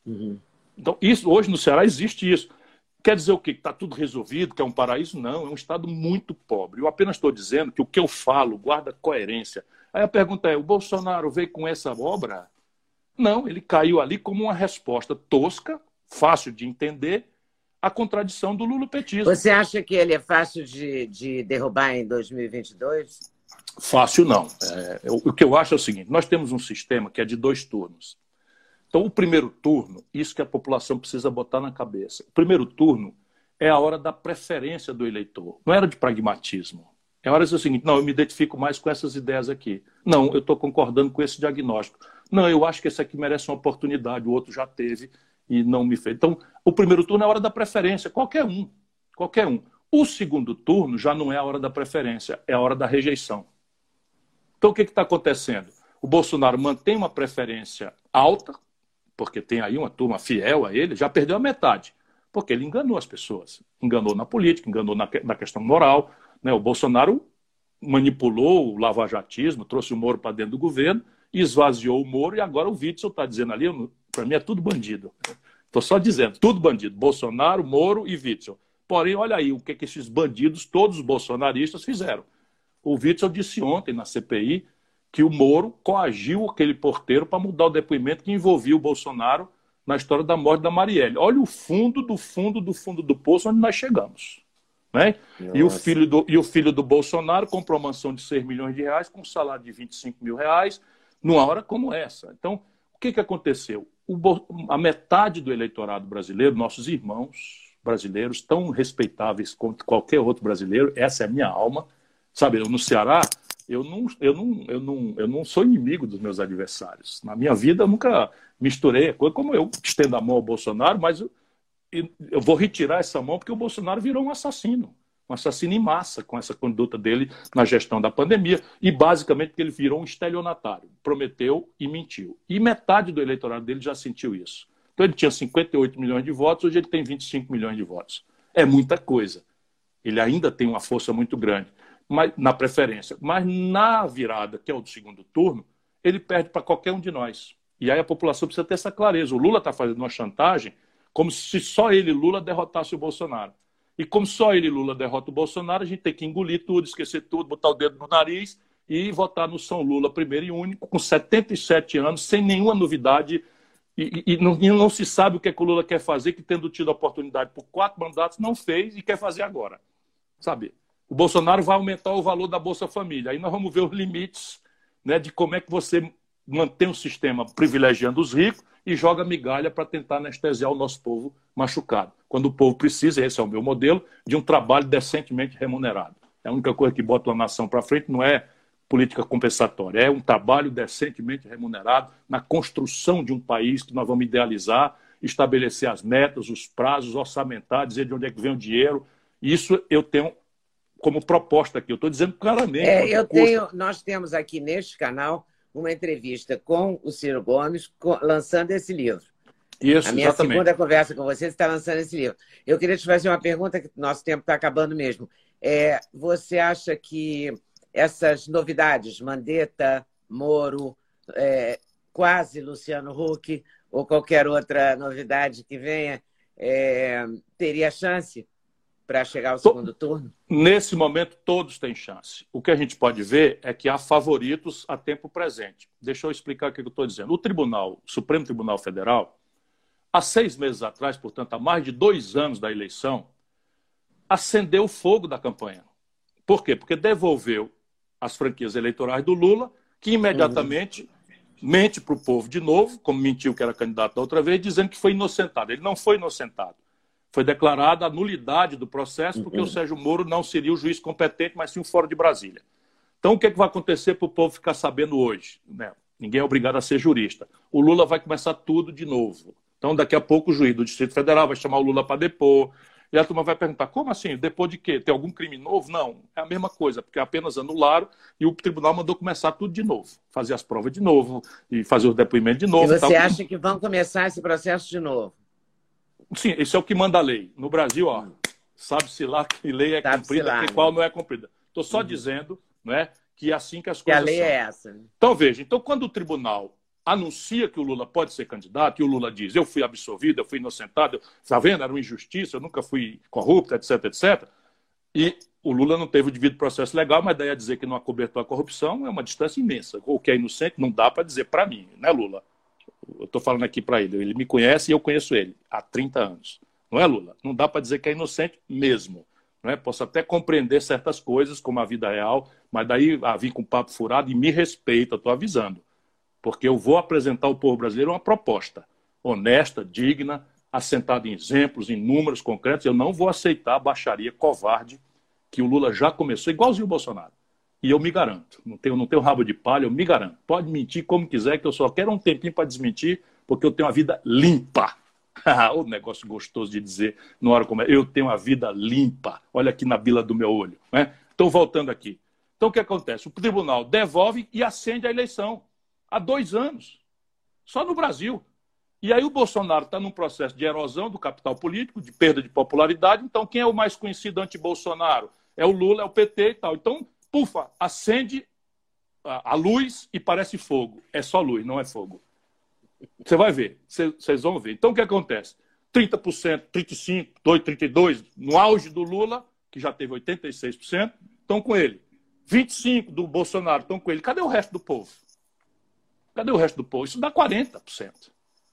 Então, isso, hoje no Ceará existe isso. Quer dizer o quê? Que está tudo resolvido, que é um paraíso? Não, é um estado muito pobre. Eu apenas estou dizendo que o que eu falo guarda coerência. Aí a pergunta é, o Bolsonaro veio com essa obra? Não, ele caiu ali como uma resposta tosca, fácil de entender, à contradição do lulopetismo. Você acha que ele é fácil de derrubar em 2022? Fácil não. O que eu acho é o seguinte, nós temos um sistema que é de 2 turnos. Então, o primeiro turno, isso que a população precisa botar na cabeça. O primeiro turno é a hora da preferência do eleitor. Não era de pragmatismo. É hora de dizer o seguinte, não, eu me identifico mais com essas ideias aqui. Não, eu estou concordando com esse diagnóstico. Não, eu acho que esse aqui merece uma oportunidade, o outro já teve e não me fez. Então, o primeiro turno é a hora da preferência, qualquer um. Qualquer um. O segundo turno já não é a hora da preferência, é a hora da rejeição. Então, o que está acontecendo? O Bolsonaro mantém uma preferência alta, porque tem aí uma turma fiel a ele, já perdeu a metade, porque ele enganou as pessoas. Enganou na política, enganou na questão moral. Né? O Bolsonaro manipulou o lavajatismo, trouxe o Moro para dentro do governo, esvaziou o Moro, e agora o Witzel está dizendo ali, para mim é tudo bandido. Estou só dizendo, tudo bandido. Bolsonaro, Moro e Witzel. Porém, olha aí o que esses bandidos, todos os bolsonaristas, fizeram. O Witzel disse ontem na CPI que o Moro coagiu aquele porteiro para mudar o depoimento que envolvia o Bolsonaro na história da morte da Marielle. Olha o fundo do fundo do fundo do poço onde nós chegamos. Né? E o filho do Bolsonaro comprou uma mansão de 6 milhões de reais com um salário de 25 mil reais numa hora como essa. Então, o que aconteceu? A metade do eleitorado brasileiro, nossos irmãos brasileiros, tão respeitáveis quanto qualquer outro brasileiro, essa é a minha alma. Sabe, no Ceará, eu não sou inimigo dos meus adversários. Na minha vida, eu nunca misturei. Como eu estendo a mão ao Bolsonaro, mas eu vou retirar essa mão porque o Bolsonaro virou um assassino em massa com essa conduta dele na gestão da pandemia e, basicamente, porque ele virou um estelionatário. Prometeu e mentiu. E metade do eleitorado dele já sentiu isso. Então, ele tinha 58 milhões de votos, hoje ele tem 25 milhões de votos. É muita coisa. Ele ainda tem uma força muito grande. Na preferência, mas na virada, que é o do segundo turno, ele perde para qualquer um de nós. E aí a população precisa ter essa clareza. O Lula está fazendo uma chantagem como se só ele, Lula, derrotasse o Bolsonaro. E como só ele, Lula, derrota o Bolsonaro, a gente tem que engolir tudo, esquecer tudo, botar o dedo no nariz e votar no São Lula primeiro e único, com 77 anos, sem nenhuma novidade, e não se sabe o que é que o Lula quer fazer, que tendo tido a oportunidade por 4 mandatos, não fez e quer fazer agora. Sabe? O Bolsonaro vai aumentar o valor da Bolsa Família. Aí nós vamos ver os limites, né, de como é que você mantém um sistema privilegiando os ricos e joga migalha para tentar anestesiar o nosso povo machucado. Quando o povo precisa, esse é o meu modelo, de um trabalho decentemente remunerado. É a única coisa que bota uma nação para frente, não é política compensatória, é um trabalho decentemente remunerado na construção de um país que nós vamos idealizar, estabelecer as metas, os prazos, orçamentar, dizer de onde é que vem o dinheiro. Isso eu tenho como proposta aqui. Eu estou dizendo claramente. Nós temos aqui neste canal uma entrevista com o Ciro Gomes lançando esse livro. Isso, a minha exatamente. segunda conversa com você está lançando esse livro. Eu queria te fazer uma pergunta, que nosso tempo está acabando mesmo. Você acha que essas novidades, Mandetta, Moro, quase Luciano Huck, ou qualquer outra novidade que venha, teria chance para chegar ao segundo turno? Nesse momento, todos têm chance. O que a gente pode ver é que há favoritos a tempo presente. Deixa eu explicar o que eu estou dizendo. O Supremo Tribunal Federal, há 6 meses atrás, portanto, há mais de 2 anos da eleição, acendeu o fogo da campanha. Por quê? Porque devolveu as franquias eleitorais do Lula, que imediatamente mente para o povo de novo, como mentiu que era candidato da outra vez, dizendo que foi inocentado. Ele não foi inocentado. Foi declarada a nulidade do processo, porque o Sérgio Moro não seria o juiz competente, mas sim o Fórum de Brasília. Então, o que vai acontecer para o povo ficar sabendo hoje? Né? Ninguém é obrigado a ser jurista. O Lula vai começar tudo de novo. Então, daqui a pouco, o juiz do Distrito Federal vai chamar o Lula para depor. E a turma vai perguntar, como assim? Depor de quê? Tem algum crime novo? Não, é a mesma coisa, porque apenas anularam e o tribunal mandou começar tudo de novo. Fazer as provas de novo e fazer os depoimentos de novo. E você acha que vão começar esse processo de novo? Sim, isso é o que manda a lei. No Brasil, sabe-se lá que lei é cumprida e qual não é cumprida. Estou só dizendo, né, que é assim que as coisas são. Que a lei são. é essa. Então, veja, quando o tribunal anuncia que o Lula pode ser candidato, e o Lula diz, eu fui absolvido, eu fui inocentado, está vendo, era uma injustiça, eu nunca fui corrupto, etc, etc. E o Lula não teve o devido processo legal, mas daí a dizer que não acobertou a corrupção é uma distância imensa. O que é inocente não dá para dizer para mim, né, Lula? Eu estou falando aqui para ele, ele me conhece e eu conheço ele há 30 anos. Não é, Lula? Não dá para dizer que é inocente mesmo. Não é? Posso até compreender certas coisas, como a vida real, mas daí vir com papo furado e me respeita, estou avisando. Porque eu vou apresentar ao povo brasileiro uma proposta honesta, digna, assentada em exemplos, em números concretos. Eu não vou aceitar a baixaria covarde que o Lula já começou, igualzinho o Bolsonaro. E eu me garanto, não tenho rabo de palha, eu me garanto. Pode mentir como quiser, que eu só quero um tempinho para desmentir, porque eu tenho uma vida limpa. O negócio gostoso de dizer, na hora como é, eu tenho uma vida limpa. Olha aqui na bila do meu olho. Né? Então, voltando aqui. Então, o que acontece? O tribunal devolve e acende a eleição. Há 2 anos. Só no Brasil. E aí o Bolsonaro está num processo de erosão do capital político, de perda de popularidade. Então, quem é o mais conhecido anti-Bolsonaro? É o Lula, é o PT e tal. Então, pufa, acende a luz e parece fogo. É só luz, não é fogo. Você vai ver, vocês vão ver. Então, o que acontece? 30%, 35%, 32%, no auge do Lula, que já teve 86%, estão com ele. 25% do Bolsonaro estão com ele. Cadê o resto do povo? Cadê o resto do povo? Isso dá 40%.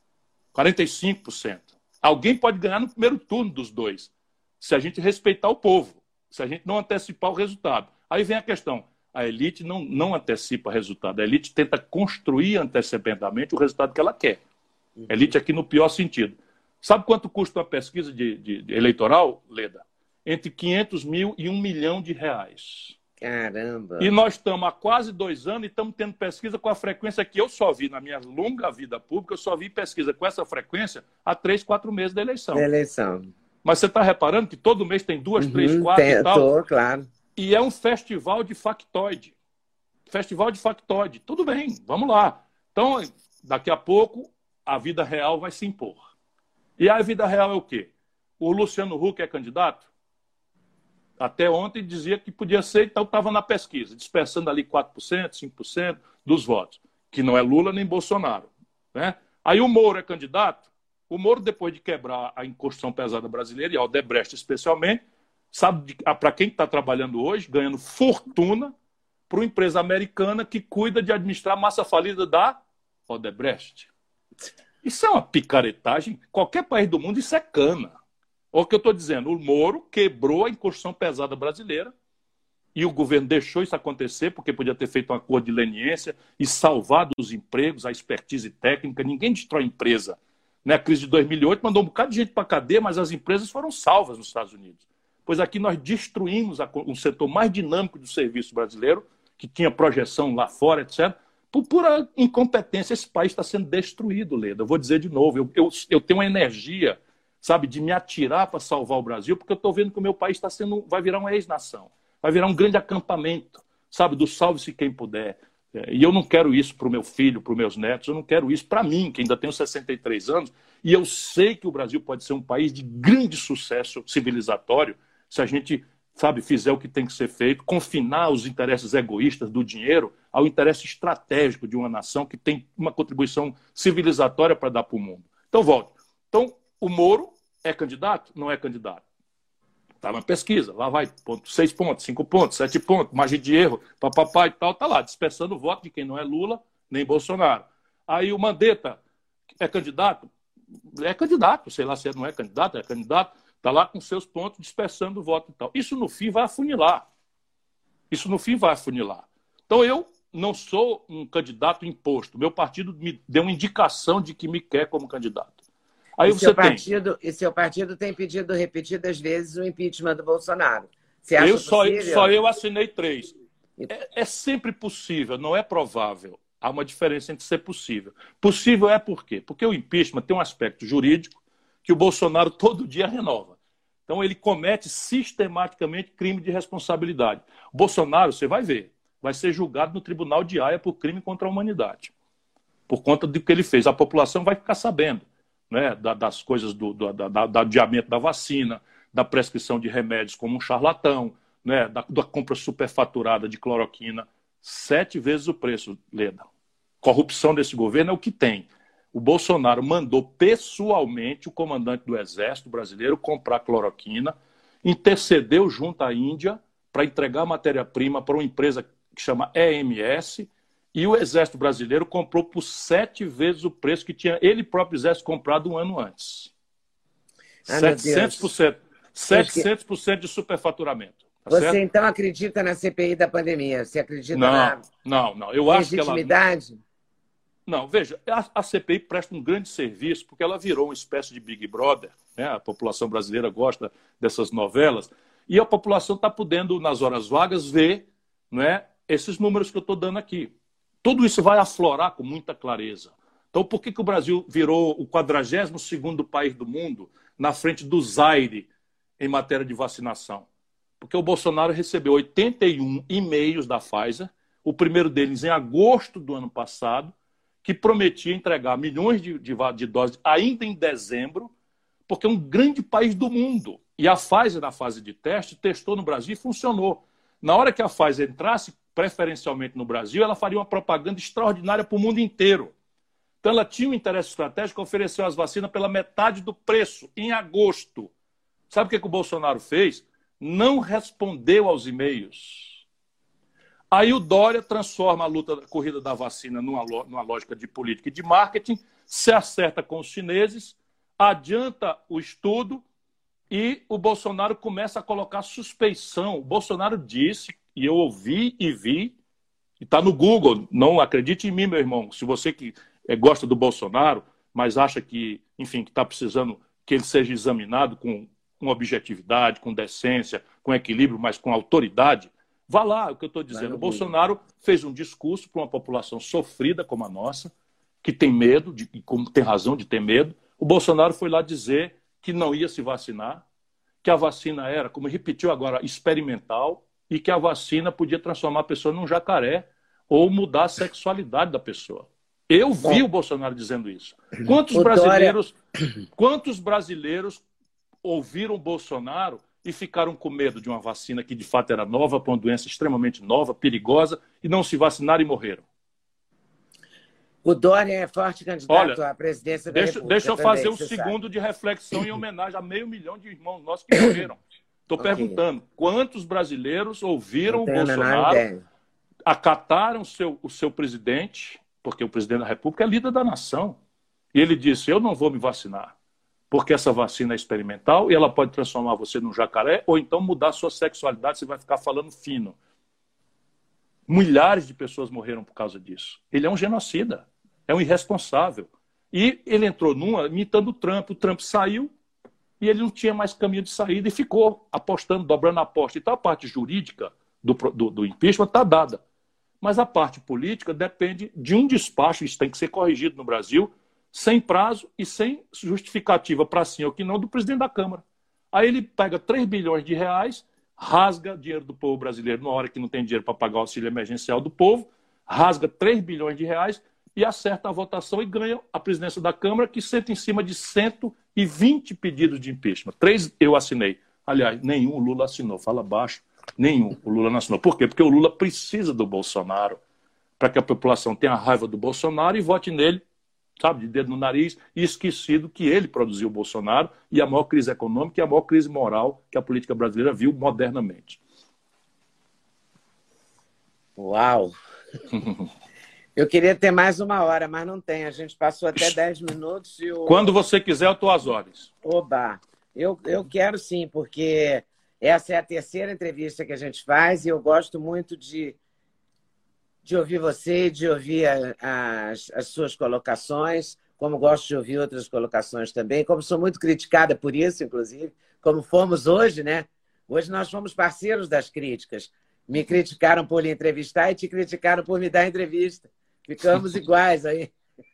45%. Alguém pode ganhar no primeiro turno dos dois, se a gente respeitar o povo, se a gente não antecipar o resultado. Aí vem a questão. A elite não antecipa o resultado. A elite tenta construir antecipadamente o resultado que ela quer. A elite aqui no pior sentido. Sabe quanto custa uma pesquisa de eleitoral, Leda? Entre 500 mil e 1 milhão de reais. Caramba! E nós estamos há quase 2 anos e estamos tendo pesquisa com a frequência que eu só vi na minha longa vida pública, eu só vi pesquisa com essa frequência há 3, 4 meses da eleição. Mas você está reparando que todo mês tem 2, 3, 4 e tal? Claro. E é um festival de factoide. Festival de factoide. Tudo bem, vamos lá. Então, daqui a pouco, a vida real vai se impor. E a vida real é o quê? O Luciano Huck é candidato? Até ontem dizia que podia ser, então estava na pesquisa, dispersando ali 4%, 5% dos votos, que não é Lula nem Bolsonaro. Né? Aí o Moro é candidato? O Moro, depois de quebrar a inconstrução pesada brasileira, e a Odebrecht especialmente, sabe para quem está trabalhando hoje, ganhando fortuna para uma empresa americana que cuida de administrar a massa falida da Odebrecht. Isso é uma picaretagem. Qualquer país do mundo, isso é cana. Olha o que eu estou dizendo. O Moro quebrou a inconstrução pesada brasileira e o governo deixou isso acontecer porque podia ter feito um acordo de leniência e salvado os empregos, a expertise técnica. Ninguém destrói empresa. A crise de 2008 mandou um bocado de gente para a cadeia, mas as empresas foram salvas nos Estados Unidos. Pois aqui nós destruímos um setor mais dinâmico do serviço brasileiro, que tinha projeção lá fora, etc. Por pura incompetência, esse país está sendo destruído, Leda. Eu vou dizer de novo, eu tenho uma energia, sabe, de me atirar para salvar o Brasil, porque eu estou vendo que o meu país vai virar uma ex-nação, vai virar um grande acampamento, sabe, do salve-se quem puder. E eu não quero isso para o meu filho, para os meus netos, eu não quero isso para mim, que ainda tenho 63 anos, e eu sei que o Brasil pode ser um país de grande sucesso civilizatório se a gente, sabe, fizer o que tem que ser feito, confinar os interesses egoístas do dinheiro ao interesse estratégico de uma nação que tem uma contribuição civilizatória para dar para o mundo. Então, volto. Então, o Moro é candidato? Não é candidato. Está na pesquisa, lá vai, 6 pontos, 5 pontos, 7 pontos, margem de erro, papapá e tal, está lá, dispersando o voto de quem não é Lula nem Bolsonaro. Aí o Mandetta é candidato? É candidato, sei lá se não é candidato, está lá com seus pontos, dispersando o voto e tal. Isso, no fim, vai afunilar. Então, eu não sou um candidato imposto. Meu partido me deu uma indicação de que me quer como candidato. Aí E seu partido tem pedido repetidas vezes o impeachment do Bolsonaro. Você acha possível? Só eu assinei 3. É sempre possível, não é provável. Há uma diferença entre ser possível. Possível é por quê? Porque o impeachment tem um aspecto jurídico que o Bolsonaro todo dia renova. Então, ele comete sistematicamente crime de responsabilidade. O Bolsonaro, você vai ver, vai ser julgado no Tribunal de Haia por crime contra a humanidade, por conta do que ele fez. A população vai ficar sabendo, né, das coisas do adiamento da vacina, da prescrição de remédios como um charlatão, né, da compra superfaturada de cloroquina, 7 vezes o preço, Leda. Corrupção desse governo é o que tem. O Bolsonaro mandou pessoalmente o comandante do Exército brasileiro comprar cloroquina, intercedeu junto à Índia para entregar a matéria-prima para uma empresa que chama EMS, e o Exército brasileiro comprou por 7 vezes o preço que tinha ele próprio Exército comprado um ano antes. 700%. 700% de superfaturamento. Tá Você certo? então acredita na CPI da pandemia? Você acredita Não. Eu acho que legitimidade? Não, veja, a CPI presta um grande serviço porque ela virou uma espécie de Big Brother, né? A população brasileira gosta dessas novelas, e a população está podendo, nas horas vagas, ver, né, esses números que eu estou dando aqui. Tudo isso vai aflorar com muita clareza. Então, por que o Brasil virou o 42º país do mundo na frente do Zaire em matéria de vacinação? Porque o Bolsonaro recebeu 81 e-mails da Pfizer, o primeiro deles em agosto do ano passado, que prometia entregar milhões de doses ainda em dezembro, porque é um grande país do mundo. E a Pfizer, na fase de teste, testou no Brasil e funcionou. Na hora que a Pfizer entrasse preferencialmente no Brasil, ela faria uma propaganda extraordinária para o mundo inteiro. Então, ela tinha um interesse estratégico, ofereceu as vacinas pela metade do preço, em agosto. Sabe o que o Bolsonaro fez? Não respondeu aos e-mails. Aí o Dória transforma a corrida da vacina numa lógica de política e de marketing, se acerta com os chineses, adianta o estudo e o Bolsonaro começa a colocar suspeição. O Bolsonaro disse, e eu ouvi e vi, e está no Google, não acredite em mim, meu irmão, se você que gosta do Bolsonaro, mas acha que, enfim, que está precisando que ele seja examinado com objetividade, com decência, com equilíbrio, mas com autoridade, vá lá, é o que eu estou dizendo. O Bolsonaro fez um discurso para uma população sofrida como a nossa, que tem medo, e como tem razão de ter medo. O Bolsonaro foi lá dizer que não ia se vacinar, que a vacina era, como repetiu agora, experimental, e que a vacina podia transformar a pessoa num jacaré ou mudar a sexualidade da pessoa. Eu vi o Bolsonaro dizendo isso. Quantos brasileiros ouviram o Bolsonaro e ficaram com medo de uma vacina que de fato era nova, para uma doença extremamente nova, perigosa, e não se vacinaram e morreram? O Dória é forte candidato Olha, à presidência da República. deixa eu também, fazer um você segundo sabe. de reflexão em homenagem a 500 mil de irmãos nossos que morreram. Estou Ok. perguntando, quantos brasileiros Não ouviram o tenho a menor Bolsonaro, ideia. acataram o seu presidente, porque o presidente da República é líder da nação, e ele disse, eu não vou me vacinar, porque essa vacina é experimental e ela pode transformar você num jacaré ou então mudar a sua sexualidade, você vai ficar falando fino. Milhares de pessoas morreram por causa disso. Ele é um genocida, é um irresponsável. E ele entrou numa imitando o Trump saiu e ele não tinha mais caminho de saída e ficou apostando, dobrando a aposta. Então a parte jurídica do impeachment está dada. Mas a parte política depende de um despacho, isso tem que ser corrigido no Brasil, sem prazo e sem justificativa para sim ou que não do presidente da Câmara. Aí ele pega 3 bilhões de reais, rasga dinheiro do povo brasileiro na hora que não tem dinheiro para pagar o auxílio emergencial do povo, rasga 3 bilhões de reais e acerta a votação e ganha a presidência da Câmara, que senta em cima de 120 pedidos de impeachment. 3 eu assinei. Aliás, nenhum o Lula assinou. Fala baixo. Nenhum o Lula não assinou. Por quê? Porque o Lula precisa do Bolsonaro para que a população tenha raiva do Bolsonaro e vote nele, sabe, de dedo no nariz, e esquecido que ele produziu o Bolsonaro e a maior crise econômica e a maior crise moral que a política brasileira viu modernamente. Uau! Eu queria ter mais 1 hora, mas não tem. A gente passou até 10 minutos e o... Quando você quiser, eu estou às ordens. Oba! Eu quero sim, porque essa é a terceira entrevista que a gente faz e eu gosto muito de ouvir você, de ouvir as suas colocações, como gosto de ouvir outras colocações também, como sou muito criticada por isso, inclusive, como fomos hoje, né? Hoje nós fomos parceiros das críticas. Me criticaram por lhe entrevistar e te criticaram por me dar entrevista. Ficamos iguais aí.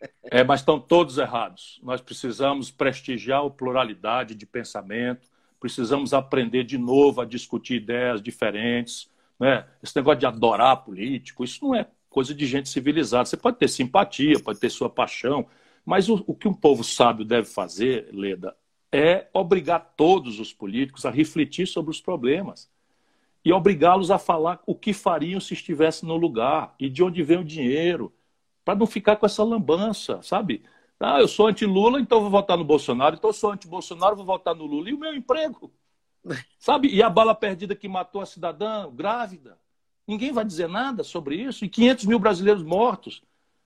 Mas estão todos errados. Nós precisamos prestigiar a pluralidade de pensamento, precisamos aprender de novo a discutir ideias diferentes, né? Esse negócio de adorar político, isso não é coisa de gente civilizada. Você pode ter simpatia, pode ter sua paixão, mas o que um povo sábio deve fazer, Leda, é obrigar todos os políticos a refletir sobre os problemas e obrigá-los a falar o que fariam se estivessem no lugar e de onde vem o dinheiro, para não ficar com essa lambança, sabe? Ah, eu sou anti-Lula, então vou votar no Bolsonaro, então eu sou anti-Bolsonaro, vou votar no Lula. E o meu emprego? Sabe? E a bala perdida que matou a cidadã grávida? Ninguém vai dizer nada sobre isso. E 500 mil brasileiros mortos.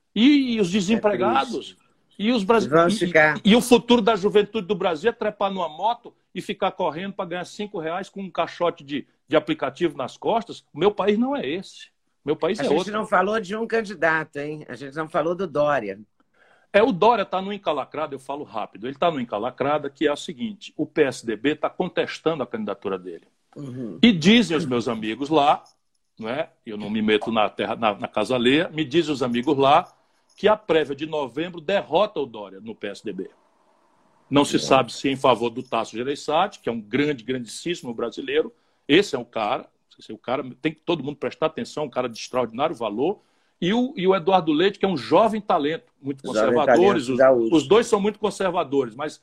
E os desempregados. E os e o futuro da juventude do Brasil é trepar numa moto e ficar correndo para ganhar R$5 com um caixote de aplicativo nas costas. O meu país não é esse. Meu país é outro. A gente não falou de um candidato, hein? A gente não falou do Dória. O Dória está no encalacrado, eu falo rápido. Ele está no encalacrado, que é o seguinte: o PSDB está contestando a candidatura dele. Uhum. E dizem os meus amigos lá, não é? Eu não me meto na casa alheia, me dizem os amigos lá que a prévia de novembro derrota o Dória no PSDB. Não se sabe se em favor do Tasso Gereissati, que é um grandíssimo brasileiro. Esse é o cara. O cara tem que todo mundo prestar atenção, um cara de extraordinário valor. E o Eduardo Leite, que é um jovem talento, muito conservadores. Os dois são muito conservadores, mas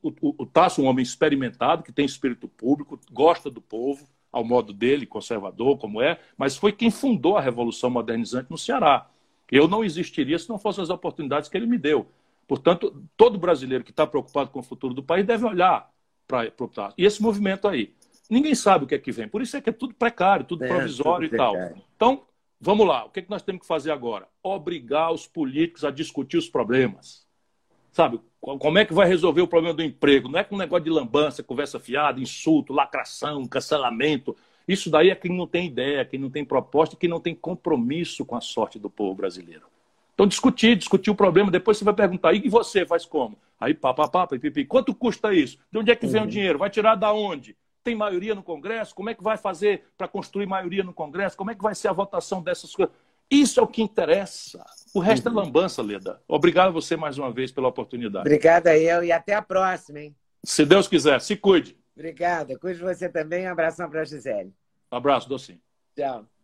o Tasso é um homem experimentado, que tem espírito público, gosta do povo, ao modo dele, conservador como é, mas foi quem fundou a Revolução Modernizante no Ceará. Eu não existiria se não fossem as oportunidades que ele me deu. Portanto, todo brasileiro que está preocupado com o futuro do país deve olhar para o Tasso. E esse movimento aí, ninguém sabe o que é que vem. Por isso é que é tudo precário, tudo provisório tudo e tal. Então, vamos lá. O que é que nós temos que fazer agora? Obrigar os políticos a discutir os problemas. Sabe? Como é que vai resolver o problema do emprego? Não é com um negócio de lambança, conversa fiada, insulto, lacração, cancelamento. Isso daí é quem não tem ideia, quem não tem proposta, quem não tem compromisso com a sorte do povo brasileiro. Então, discutir o problema. Depois você vai perguntar, e você faz como? Aí, pipipi. Quanto custa isso? De onde é que vem o dinheiro? Vai tirar da onde? Tem maioria no Congresso? Como é que vai fazer para construir maioria no Congresso? Como é que vai ser a votação dessas coisas? Isso é o que interessa. O resto é lambança, Leda. Obrigado a você mais uma vez pela oportunidade. Obrigada eu e até a próxima, hein? Se Deus quiser, se cuide. Obrigada. Cuide você também. Um abração para a Gisele. Um abraço, Docinho. Tchau.